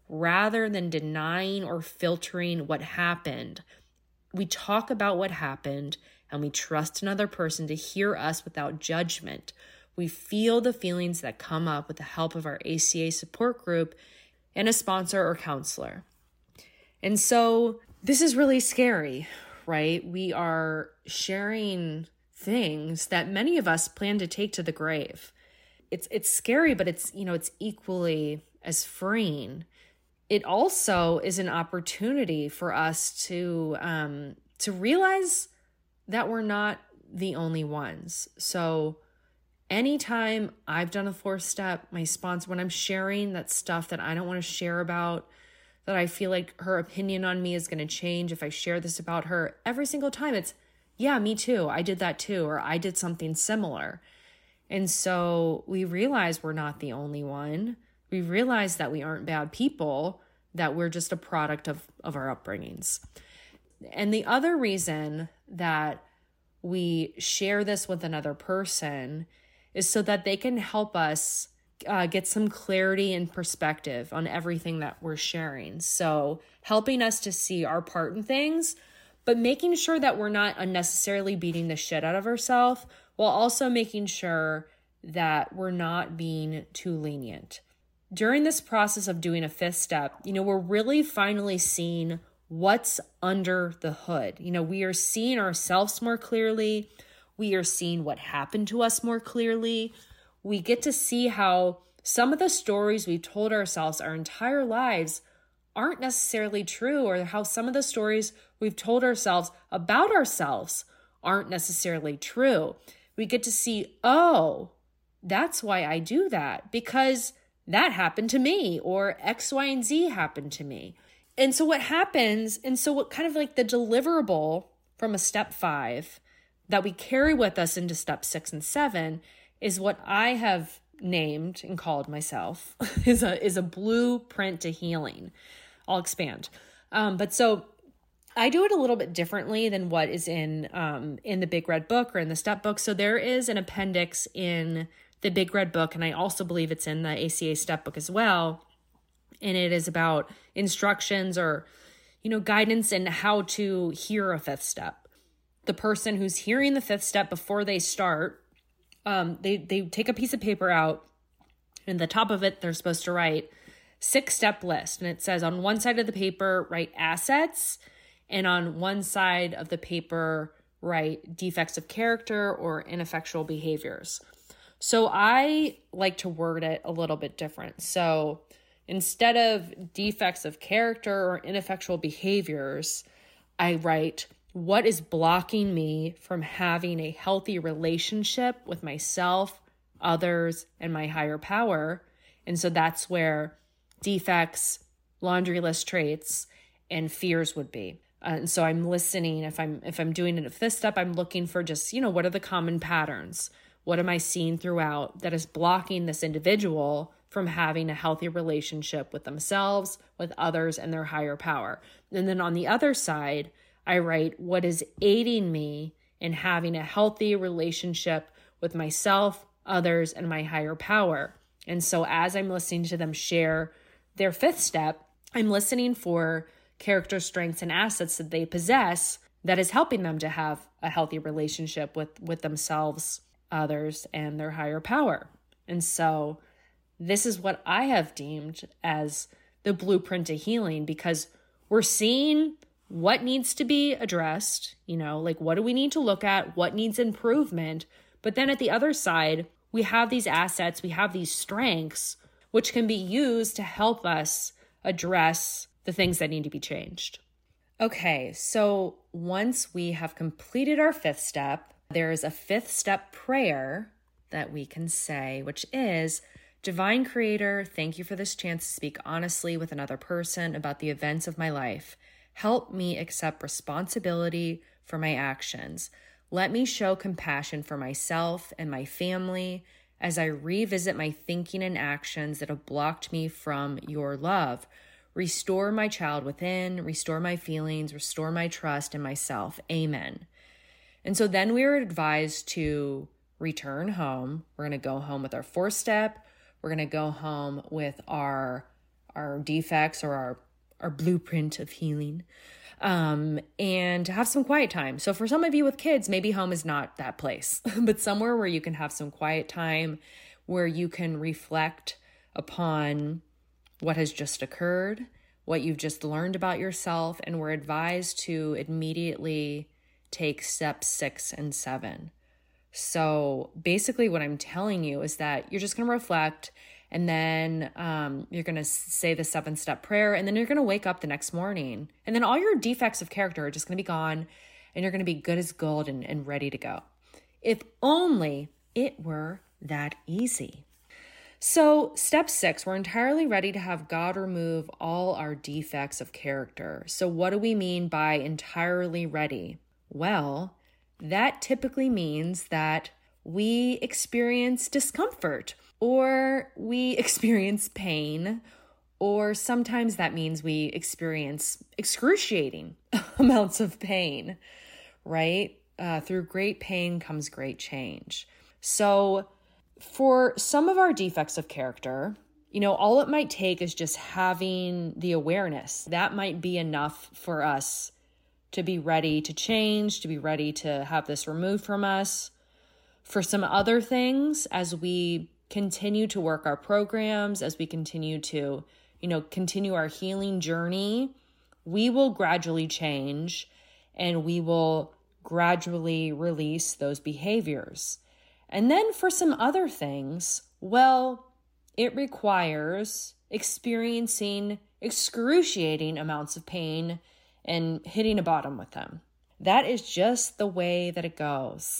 rather than denying or filtering what happened. We talk about what happened and we trust another person to hear us without judgment. We feel the feelings that come up with the help of our ACA support group and a sponsor or counselor. And so this is really scary, right? We are sharing things that many of us plan to take to the grave. It's scary, but it's equally as freeing. It also is an opportunity for us to realize that we're not the only ones. So anytime I've done a 4-step, my sponsor, when I'm sharing that stuff that I don't want to share about, that I feel like her opinion on me is going to change if I share this about her, every single time it's, yeah, me too. I did that too, or I did something similar. And so we realize we're not the only one. We realize that we aren't bad people, that we're just a product of our upbringings. And the other reason that we share this with another person is so that they can help us get some clarity and perspective on everything that we're sharing. So helping us to see our part in things, but making sure that we're not unnecessarily beating the shit out of ourselves, while also making sure that we're not being too lenient. During this process of doing a 5th step, we're really finally seeing what's under the hood. We are seeing ourselves more clearly. We are seeing what happened to us more clearly. We get to see how some of the stories we've told ourselves our entire lives aren't necessarily true, or how some of the stories we've told ourselves about ourselves aren't necessarily true. We get to see, oh, that's why I do that, because that happened to me, or X, Y, and Z happened to me. And so what happens, what kind of like the deliverable from a step 5 that we carry with us into step 6 and 7 is what I have named and called myself is a blueprint to healing. I'll expand. But so I do it a little bit differently than what is in the Big Red Book or in the step book. So there is an appendix in the Big Red Book, and I also believe it's in the ACA step book as well. And it is about instructions or, guidance in how to hear a 5th step. The person who's hearing the 5th step before they start, they take a piece of paper out, and at the top of it, they're supposed to write 6-step list. And it says on one side of the paper, write assets, and on one side of the paper, write defects of character or ineffectual behaviors. So I like to word it a little bit different. So instead of defects of character or ineffectual behaviors, I write, what is blocking me from having a healthy relationship with myself, others, and my higher power? And so that's where defects, laundry list traits, and fears would be. And so I'm listening. If I'm doing it a 5th step, I'm looking for just, what are the common patterns? What am I seeing throughout that is blocking this individual from having a healthy relationship with themselves, with others, and their higher power? And then on the other side, I write what is aiding me in having a healthy relationship with myself, others, and my higher power. And so as I'm listening to them share their 5th step, I'm listening for character strengths and assets that they possess that is helping them to have a healthy relationship with themselves, others, and their higher power. And so this is what I have deemed as the blueprint to healing, because we're seeing what needs to be addressed, like what do we need to look at, what needs improvement. But then at the other side, we have these assets, we have these strengths, which can be used to help us address the things that need to be changed. Okay, so once we have completed our 5th step, there is a 5th step prayer that we can say, which is, Divine Creator, thank you for this chance to speak honestly with another person about the events of my life. Help me accept responsibility for my actions. Let me show compassion for myself and my family as I revisit my thinking and actions that have blocked me from your love. Restore my child within, restore my feelings, restore my trust in myself. Amen. And so then we were advised to return home. We're going to go home with our 4th step. We're going to go home with our our defects or our blueprint of healing, and to have some quiet time. So for some of you with kids, maybe home is not that place, but somewhere where you can have some quiet time, where you can reflect upon what has just occurred, what you've just learned about yourself, and we're advised to immediately take steps 6 and 7. So basically what I'm telling you is that you're just going to reflect, and then you're going to say the 7-step prayer, and then you're going to wake up the next morning, and then all your defects of character are just going to be gone, and you're going to be good as gold and ready to go. If only it were that easy. So step 6, we're entirely ready to have God remove all our defects of character. So what do we mean by entirely ready? Well, that typically means that we experience discomfort, or we experience pain, or sometimes that means we experience excruciating amounts of pain, right? Through great pain comes great change. So for some of our defects of character, all it might take is just having the awareness. That might be enough for us to be ready to change, to be ready to have this removed from us. For some other things, as we continue to work our programs, as we continue to, continue our healing journey, we will gradually change and we will gradually release those behaviors. And then for some other things, well, it requires experiencing excruciating amounts of pain and hitting a bottom with them. That is just the way that it goes.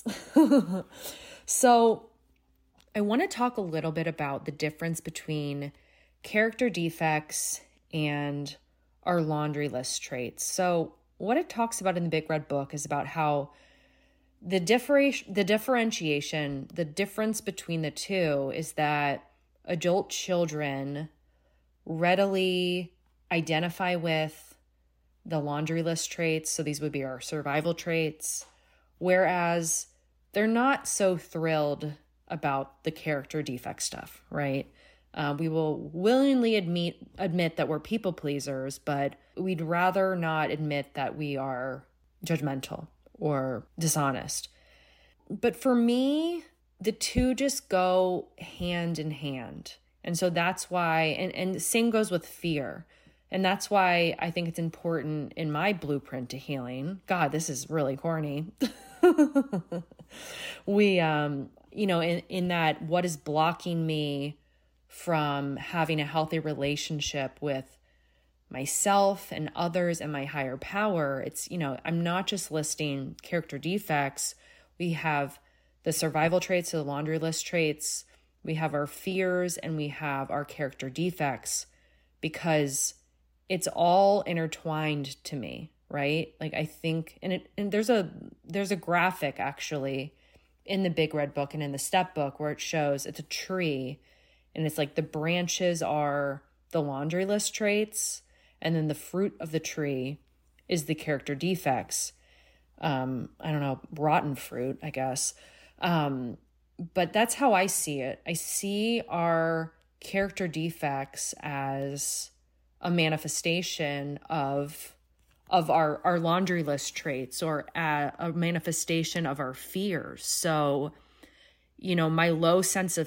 So I want to talk a little bit about the difference between character defects and our laundry list traits. So what it talks about in the Big Red Book is about how the differentiation, the difference between the two is that adult children readily identify with the laundry list traits. So these would be our survival traits, whereas they're not so thrilled about the character defect stuff, right? We will willingly admit that we're people pleasers, but we'd rather not admit that we are judgmental or dishonest. But for me, the two just go hand in hand. And so that's why, and the same goes with fear. And that's why I think it's important in my blueprint to healing. God, this is really corny. We, in that what is blocking me from having a healthy relationship with myself and others and my higher power, it's, I'm not just listing character defects. We have the survival traits, the laundry list traits. We have our fears and we have our character defects, because it's all intertwined to me, right? Like I think, and there's a graphic actually in the Big Red Book and in the Step Book where it shows it's a tree, and it's like the branches are the laundry list traits, and then the fruit of the tree is the character defects. I don't know, rotten fruit, I guess. But that's how I see it. I see our character defects as a manifestation of our laundry list traits, or a manifestation of our fears. So, my low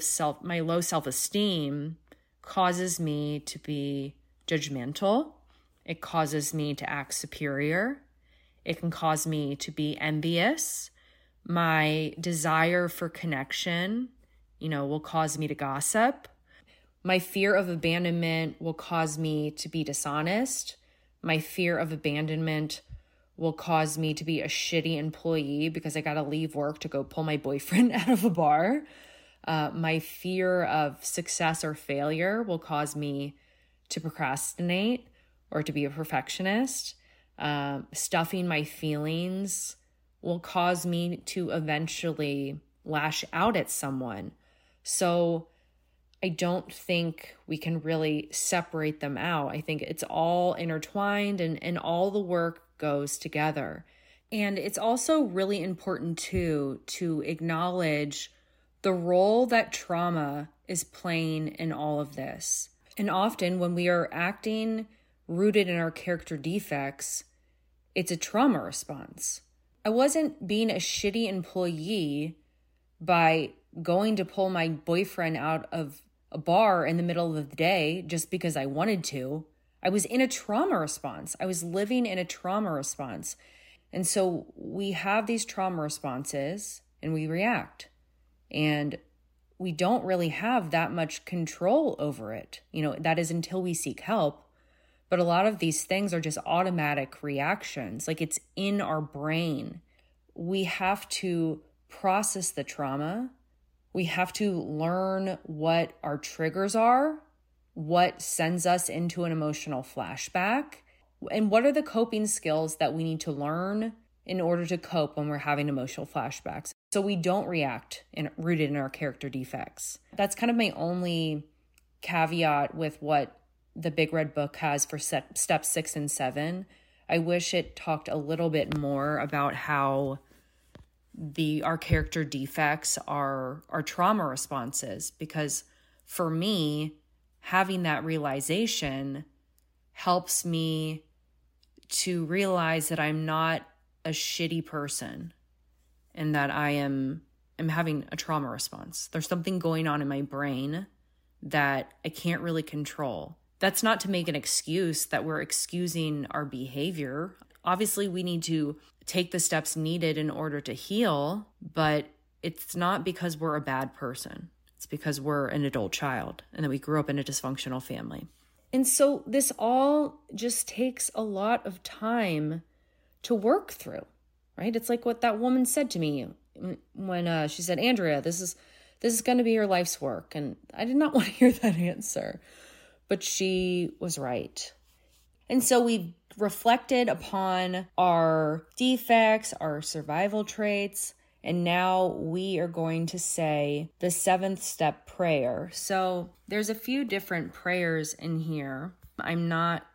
self-esteem causes me to be judgmental. It causes me to act superior. It can cause me to be envious. My desire for connection, will cause me to gossip. My fear of abandonment will cause me to be dishonest. My fear of abandonment will cause me to be a shitty employee because I got to leave work to go pull my boyfriend out of a bar. My fear of success or failure will cause me to procrastinate or to be a perfectionist. Stuffing my feelings will cause me to eventually lash out at someone. So I don't think we can really separate them out. I think it's all intertwined, and all the work goes together. And it's also really important too to acknowledge the role that trauma is playing in all of this. And often when we are acting rooted in our character defects, it's a trauma response. I wasn't being a shitty employee by going to pull my boyfriend out of a bar in the middle of the day just because I wanted to. I was in a trauma response. I was living in a trauma response. And so we have these trauma responses and we react. And we don't really have that much control over it. That is until we seek help. But a lot of these things are just automatic reactions. Like, it's in our brain. We have to process the trauma. We have to learn what our triggers are, what sends us into an emotional flashback, and what are the coping skills that we need to learn in order to cope when we're having emotional flashbacks, so we don't react rooted in our character defects. That's kind of my only caveat with what the Big Red Book has for steps 6 and 7. I wish it talked a little bit more about how our character defects are trauma responses, because for me, having that realization helps me to realize that I'm not a shitty person and that I'm having a trauma response. There's something going on in my brain that I can't really control. That's not to make an excuse that we're excusing our behavior. Obviously, we need to take the steps needed in order to heal, but it's not because we're a bad person. It's because we're an adult child and that we grew up in a dysfunctional family. And so this all just takes a lot of time to work through, right? It's like what that woman said to me when she said, Andrea, this is going to be your life's work. And I did not want to hear that answer, but she was right. And so we reflected upon our defects, our survival traits, and now we are going to say the 7th step prayer. So there's a few different prayers in here. I'm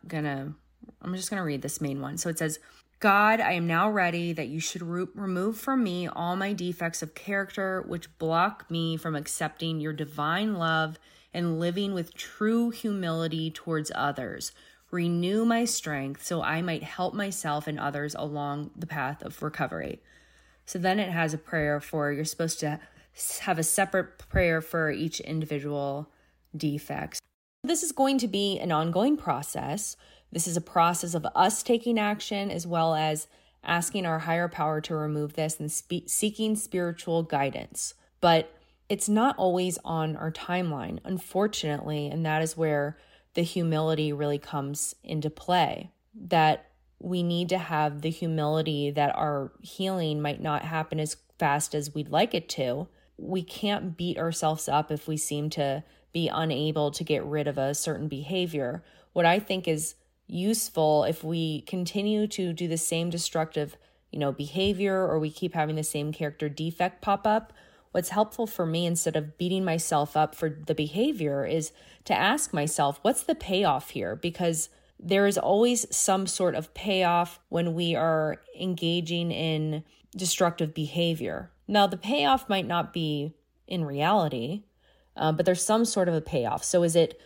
just going to read this main one. So it says, God, I am now ready that you should remove from me all my defects of character, which block me from accepting your divine love and living with true humility towards others. Renew my strength so I might help myself and others along the path of recovery. So then it has a prayer you're supposed to have a separate prayer for each individual defect. This is going to be an ongoing process. This is a process of us taking action as well as asking our higher power to remove this and seeking spiritual guidance. But it's not always on our timeline, unfortunately, and that is where the humility really comes into play. That we need to have the humility that our healing might not happen as fast as we'd like it to. We can't beat ourselves up if we seem to be unable to get rid of a certain behavior. What I think is useful, if we continue to do the same destructive, behavior, or we keep having the same character defect pop up, what's helpful for me, instead of beating myself up for the behavior, is to ask myself, what's the payoff here? Because there is always some sort of payoff when we are engaging in destructive behavior. Now, the payoff might not be in reality, but there's some sort of a payoff. So is it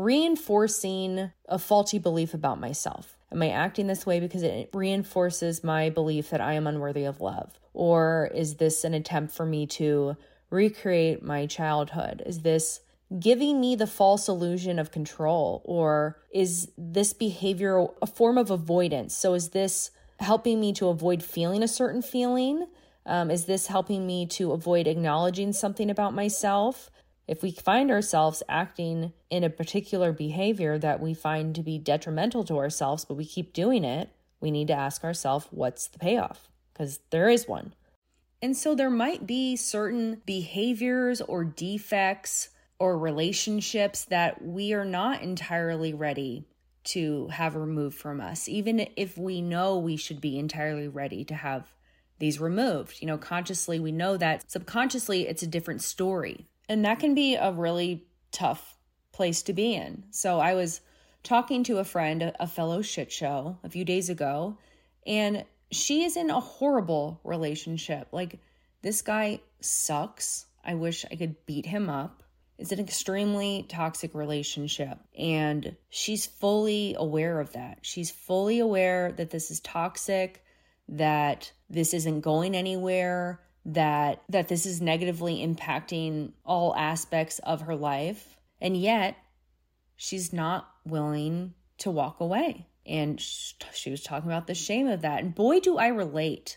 reinforcing a faulty belief about myself? Am I acting this way because it reinforces my belief that I am unworthy of love? Or is this an attempt for me to recreate my childhood? Is this giving me the false illusion of control? Or is this behavior a form of avoidance? So is this helping me to avoid feeling a certain feeling? Is this helping me to avoid acknowledging something about myself? If we find ourselves acting in a particular behavior that we find to be detrimental to ourselves, but we keep doing it, we need to ask ourselves, what's the payoff? Because there is one. And so there might be certain behaviors or defects or relationships that we are not entirely ready to have removed from us, even if we know we should be entirely ready to have these removed. Consciously we know that, subconsciously it's a different story. And that can be a really tough place to be in. So I was talking to a friend, a fellow shit show, a few days ago, and she is in a horrible relationship. Like, this guy sucks. I wish I could beat him up. It's an extremely toxic relationship, and she's fully aware of that. She's fully aware that this is toxic, that this isn't going anywhere, that this is negatively impacting all aspects of her life, and yet she's not willing to walk away. And she was talking about the shame of that. And boy, do I relate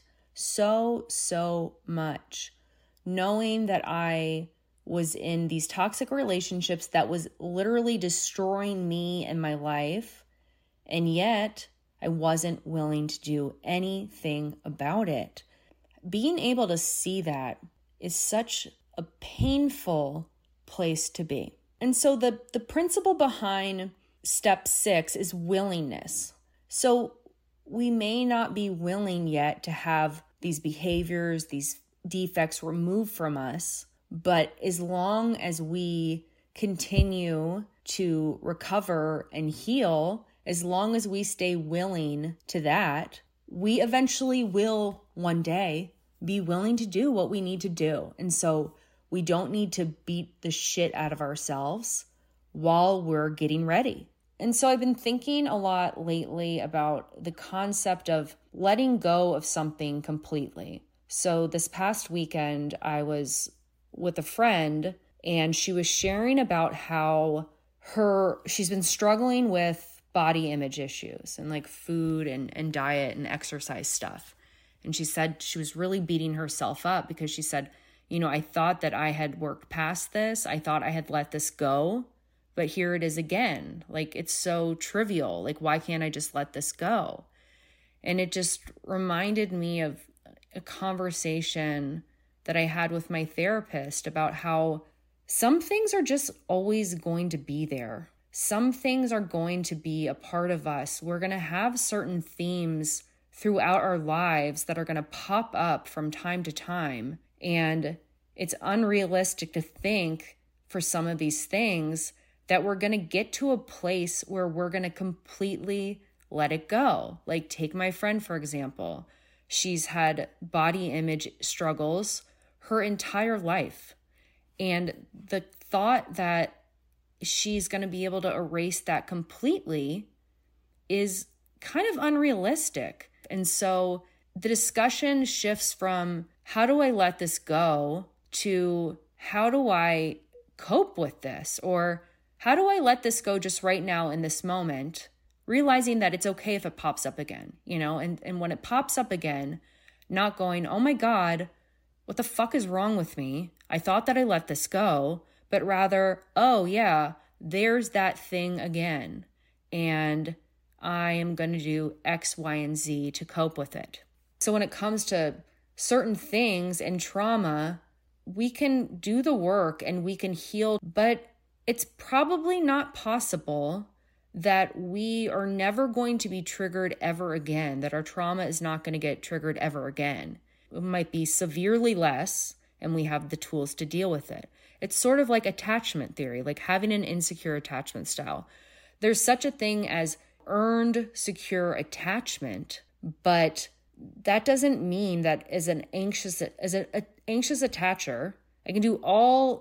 so much, knowing that I was in these toxic relationships that was literally destroying me and my life, and yet I wasn't willing to do anything about it. Being able to see that is such a painful place to be. And so the principle behind step 6 is willingness. So we may not be willing yet to have these behaviors, these defects removed from us, but as long as we continue to recover and heal, as long as we stay willing to that, we eventually will one day be willing to do what we need to do. And so we don't need to beat the shit out of ourselves while we're getting ready. And so I've been thinking a lot lately about the concept of letting go of something completely. So this past weekend, I was with a friend, and she was sharing about how she's been struggling with body image issues and like food and diet and exercise stuff. And she said she was really beating herself up because she said, I thought that I had worked past this. I thought I had let this go, but here it is again. Like, it's so trivial. Like, why can't I just let this go? And it just reminded me of a conversation that I had with my therapist about how some things are just always going to be there. Some things are going to be a part of us. We're going to have certain themes throughout our lives that are going to pop up from time to time. And it's unrealistic to think for some of these things that we're going to get to a place where we're going to completely let it go. Like, take my friend, for example. She's had body image struggles her entire life. And the thought that she's going to be able to erase that completely is kind of unrealistic. And so the discussion shifts from how do I let this go to how do I cope with this? Or how do I let this go just right now in this moment, realizing that it's okay if it pops up again, and when it pops up again, not going, oh my God, what the fuck is wrong with me? I thought that I let this go, but rather, oh yeah, there's that thing again. And I am going to do X, Y, and Z to cope with it. So when it comes to certain things and trauma, we can do the work and we can heal, but it's probably not possible that we are never going to be triggered ever again, that our trauma is not going to get triggered ever again. It might be severely less, and we have the tools to deal with it. It's sort of like attachment theory, like having an insecure attachment style. There's such a thing as earned secure attachment, but that doesn't mean that as an anxious attacher, I can do all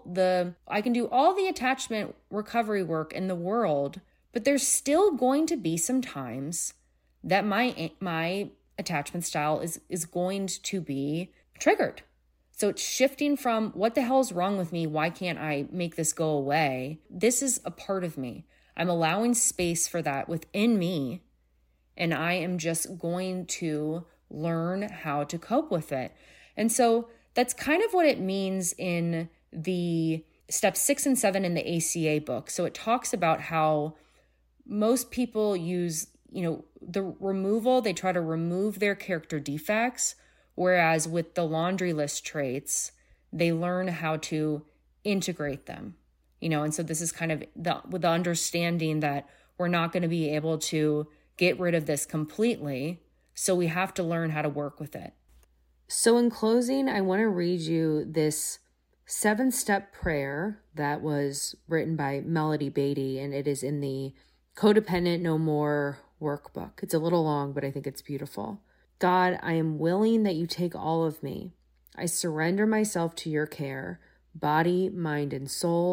the attachment recovery work in the world, but there's still going to be some times that my attachment style is going to be triggered. So it's shifting from what the hell is wrong with me? Why can't I make this go away? This is a part of me. I'm allowing space for that within me, and I am just going to learn how to cope with it. And so that's kind of what it means in the steps 6 and 7 in the ACA book. So it talks about how most people use, the removal, they try to remove their character defects, whereas with the laundry list traits, they learn how to integrate them. And so this is kind of with the understanding that we're not going to be able to get rid of this completely. So we have to learn how to work with it. So in closing, I want to read you this 7-step prayer that was written by Melody Beatty, and it is in the Codependent No More workbook. It's a little long, but I think it's beautiful. God, I am willing that you take all of me. I surrender myself to your care, body, mind, and soul,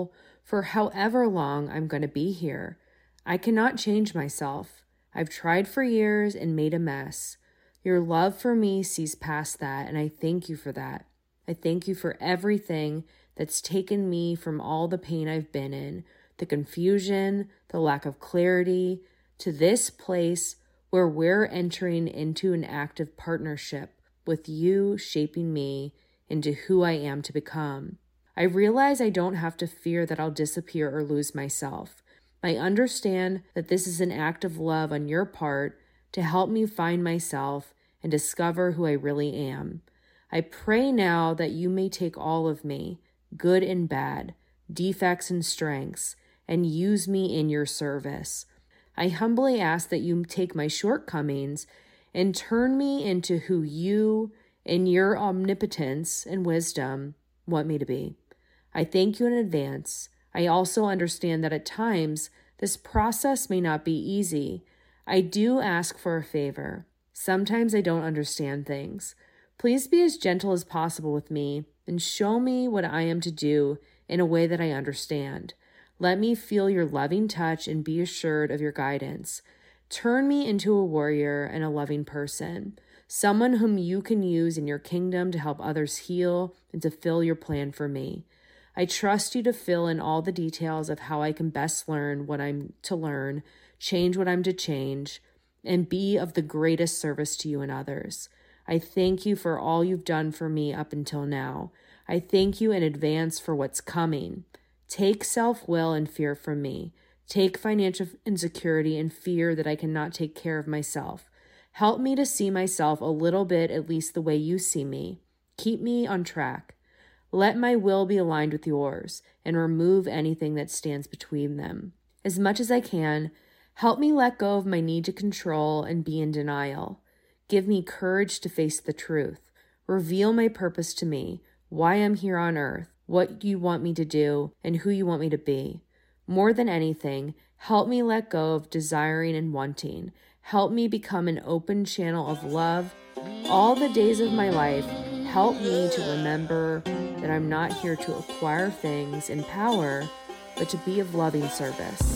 for however long I'm going to be here. I cannot change myself. I've tried for years and made a mess. Your love for me sees past that, and I thank you for that. I thank you for everything that's taken me from all the pain I've been in, the confusion, the lack of clarity, to this place where we're entering into an active partnership with you shaping me into who I am to become. I realize I don't have to fear that I'll disappear or lose myself. I understand that this is an act of love on your part to help me find myself and discover who I really am. I pray now that you may take all of me, good and bad, defects and strengths, and use me in your service. I humbly ask that you take my shortcomings and turn me into who you, in your omnipotence and wisdom, want me to be. I thank you in advance. I also understand that at times this process may not be easy. I do ask for a favor. Sometimes I don't understand things. Please be as gentle as possible with me and show me what I am to do in a way that I understand. Let me feel your loving touch and be assured of your guidance. Turn me into a warrior and a loving person, someone whom you can use in your kingdom to help others heal and to fill your plan for me. I trust you to fill in all the details of how I can best learn what I'm to learn, change what I'm to change, and be of the greatest service to you and others. I thank you for all you've done for me up until now. I thank you in advance for what's coming. Take self-will and fear from me. Take financial insecurity and fear that I cannot take care of myself. Help me to see myself a little bit, at least the way you see me. Keep me on track. Let my will be aligned with yours and remove anything that stands between them. As much as I can, help me let go of my need to control and be in denial. Give me courage to face the truth. Reveal my purpose to me, why I'm here on earth, what you want me to do, and who you want me to be. More than anything, help me let go of desiring and wanting. Help me become an open channel of love. All the days of my life, help me to remember that I'm not here to acquire things and power, but to be of loving service.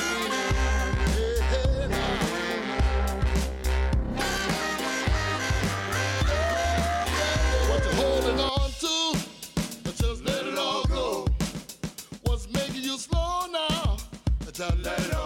What you're holding on to, just let it all go. What's making you slow now? Just let it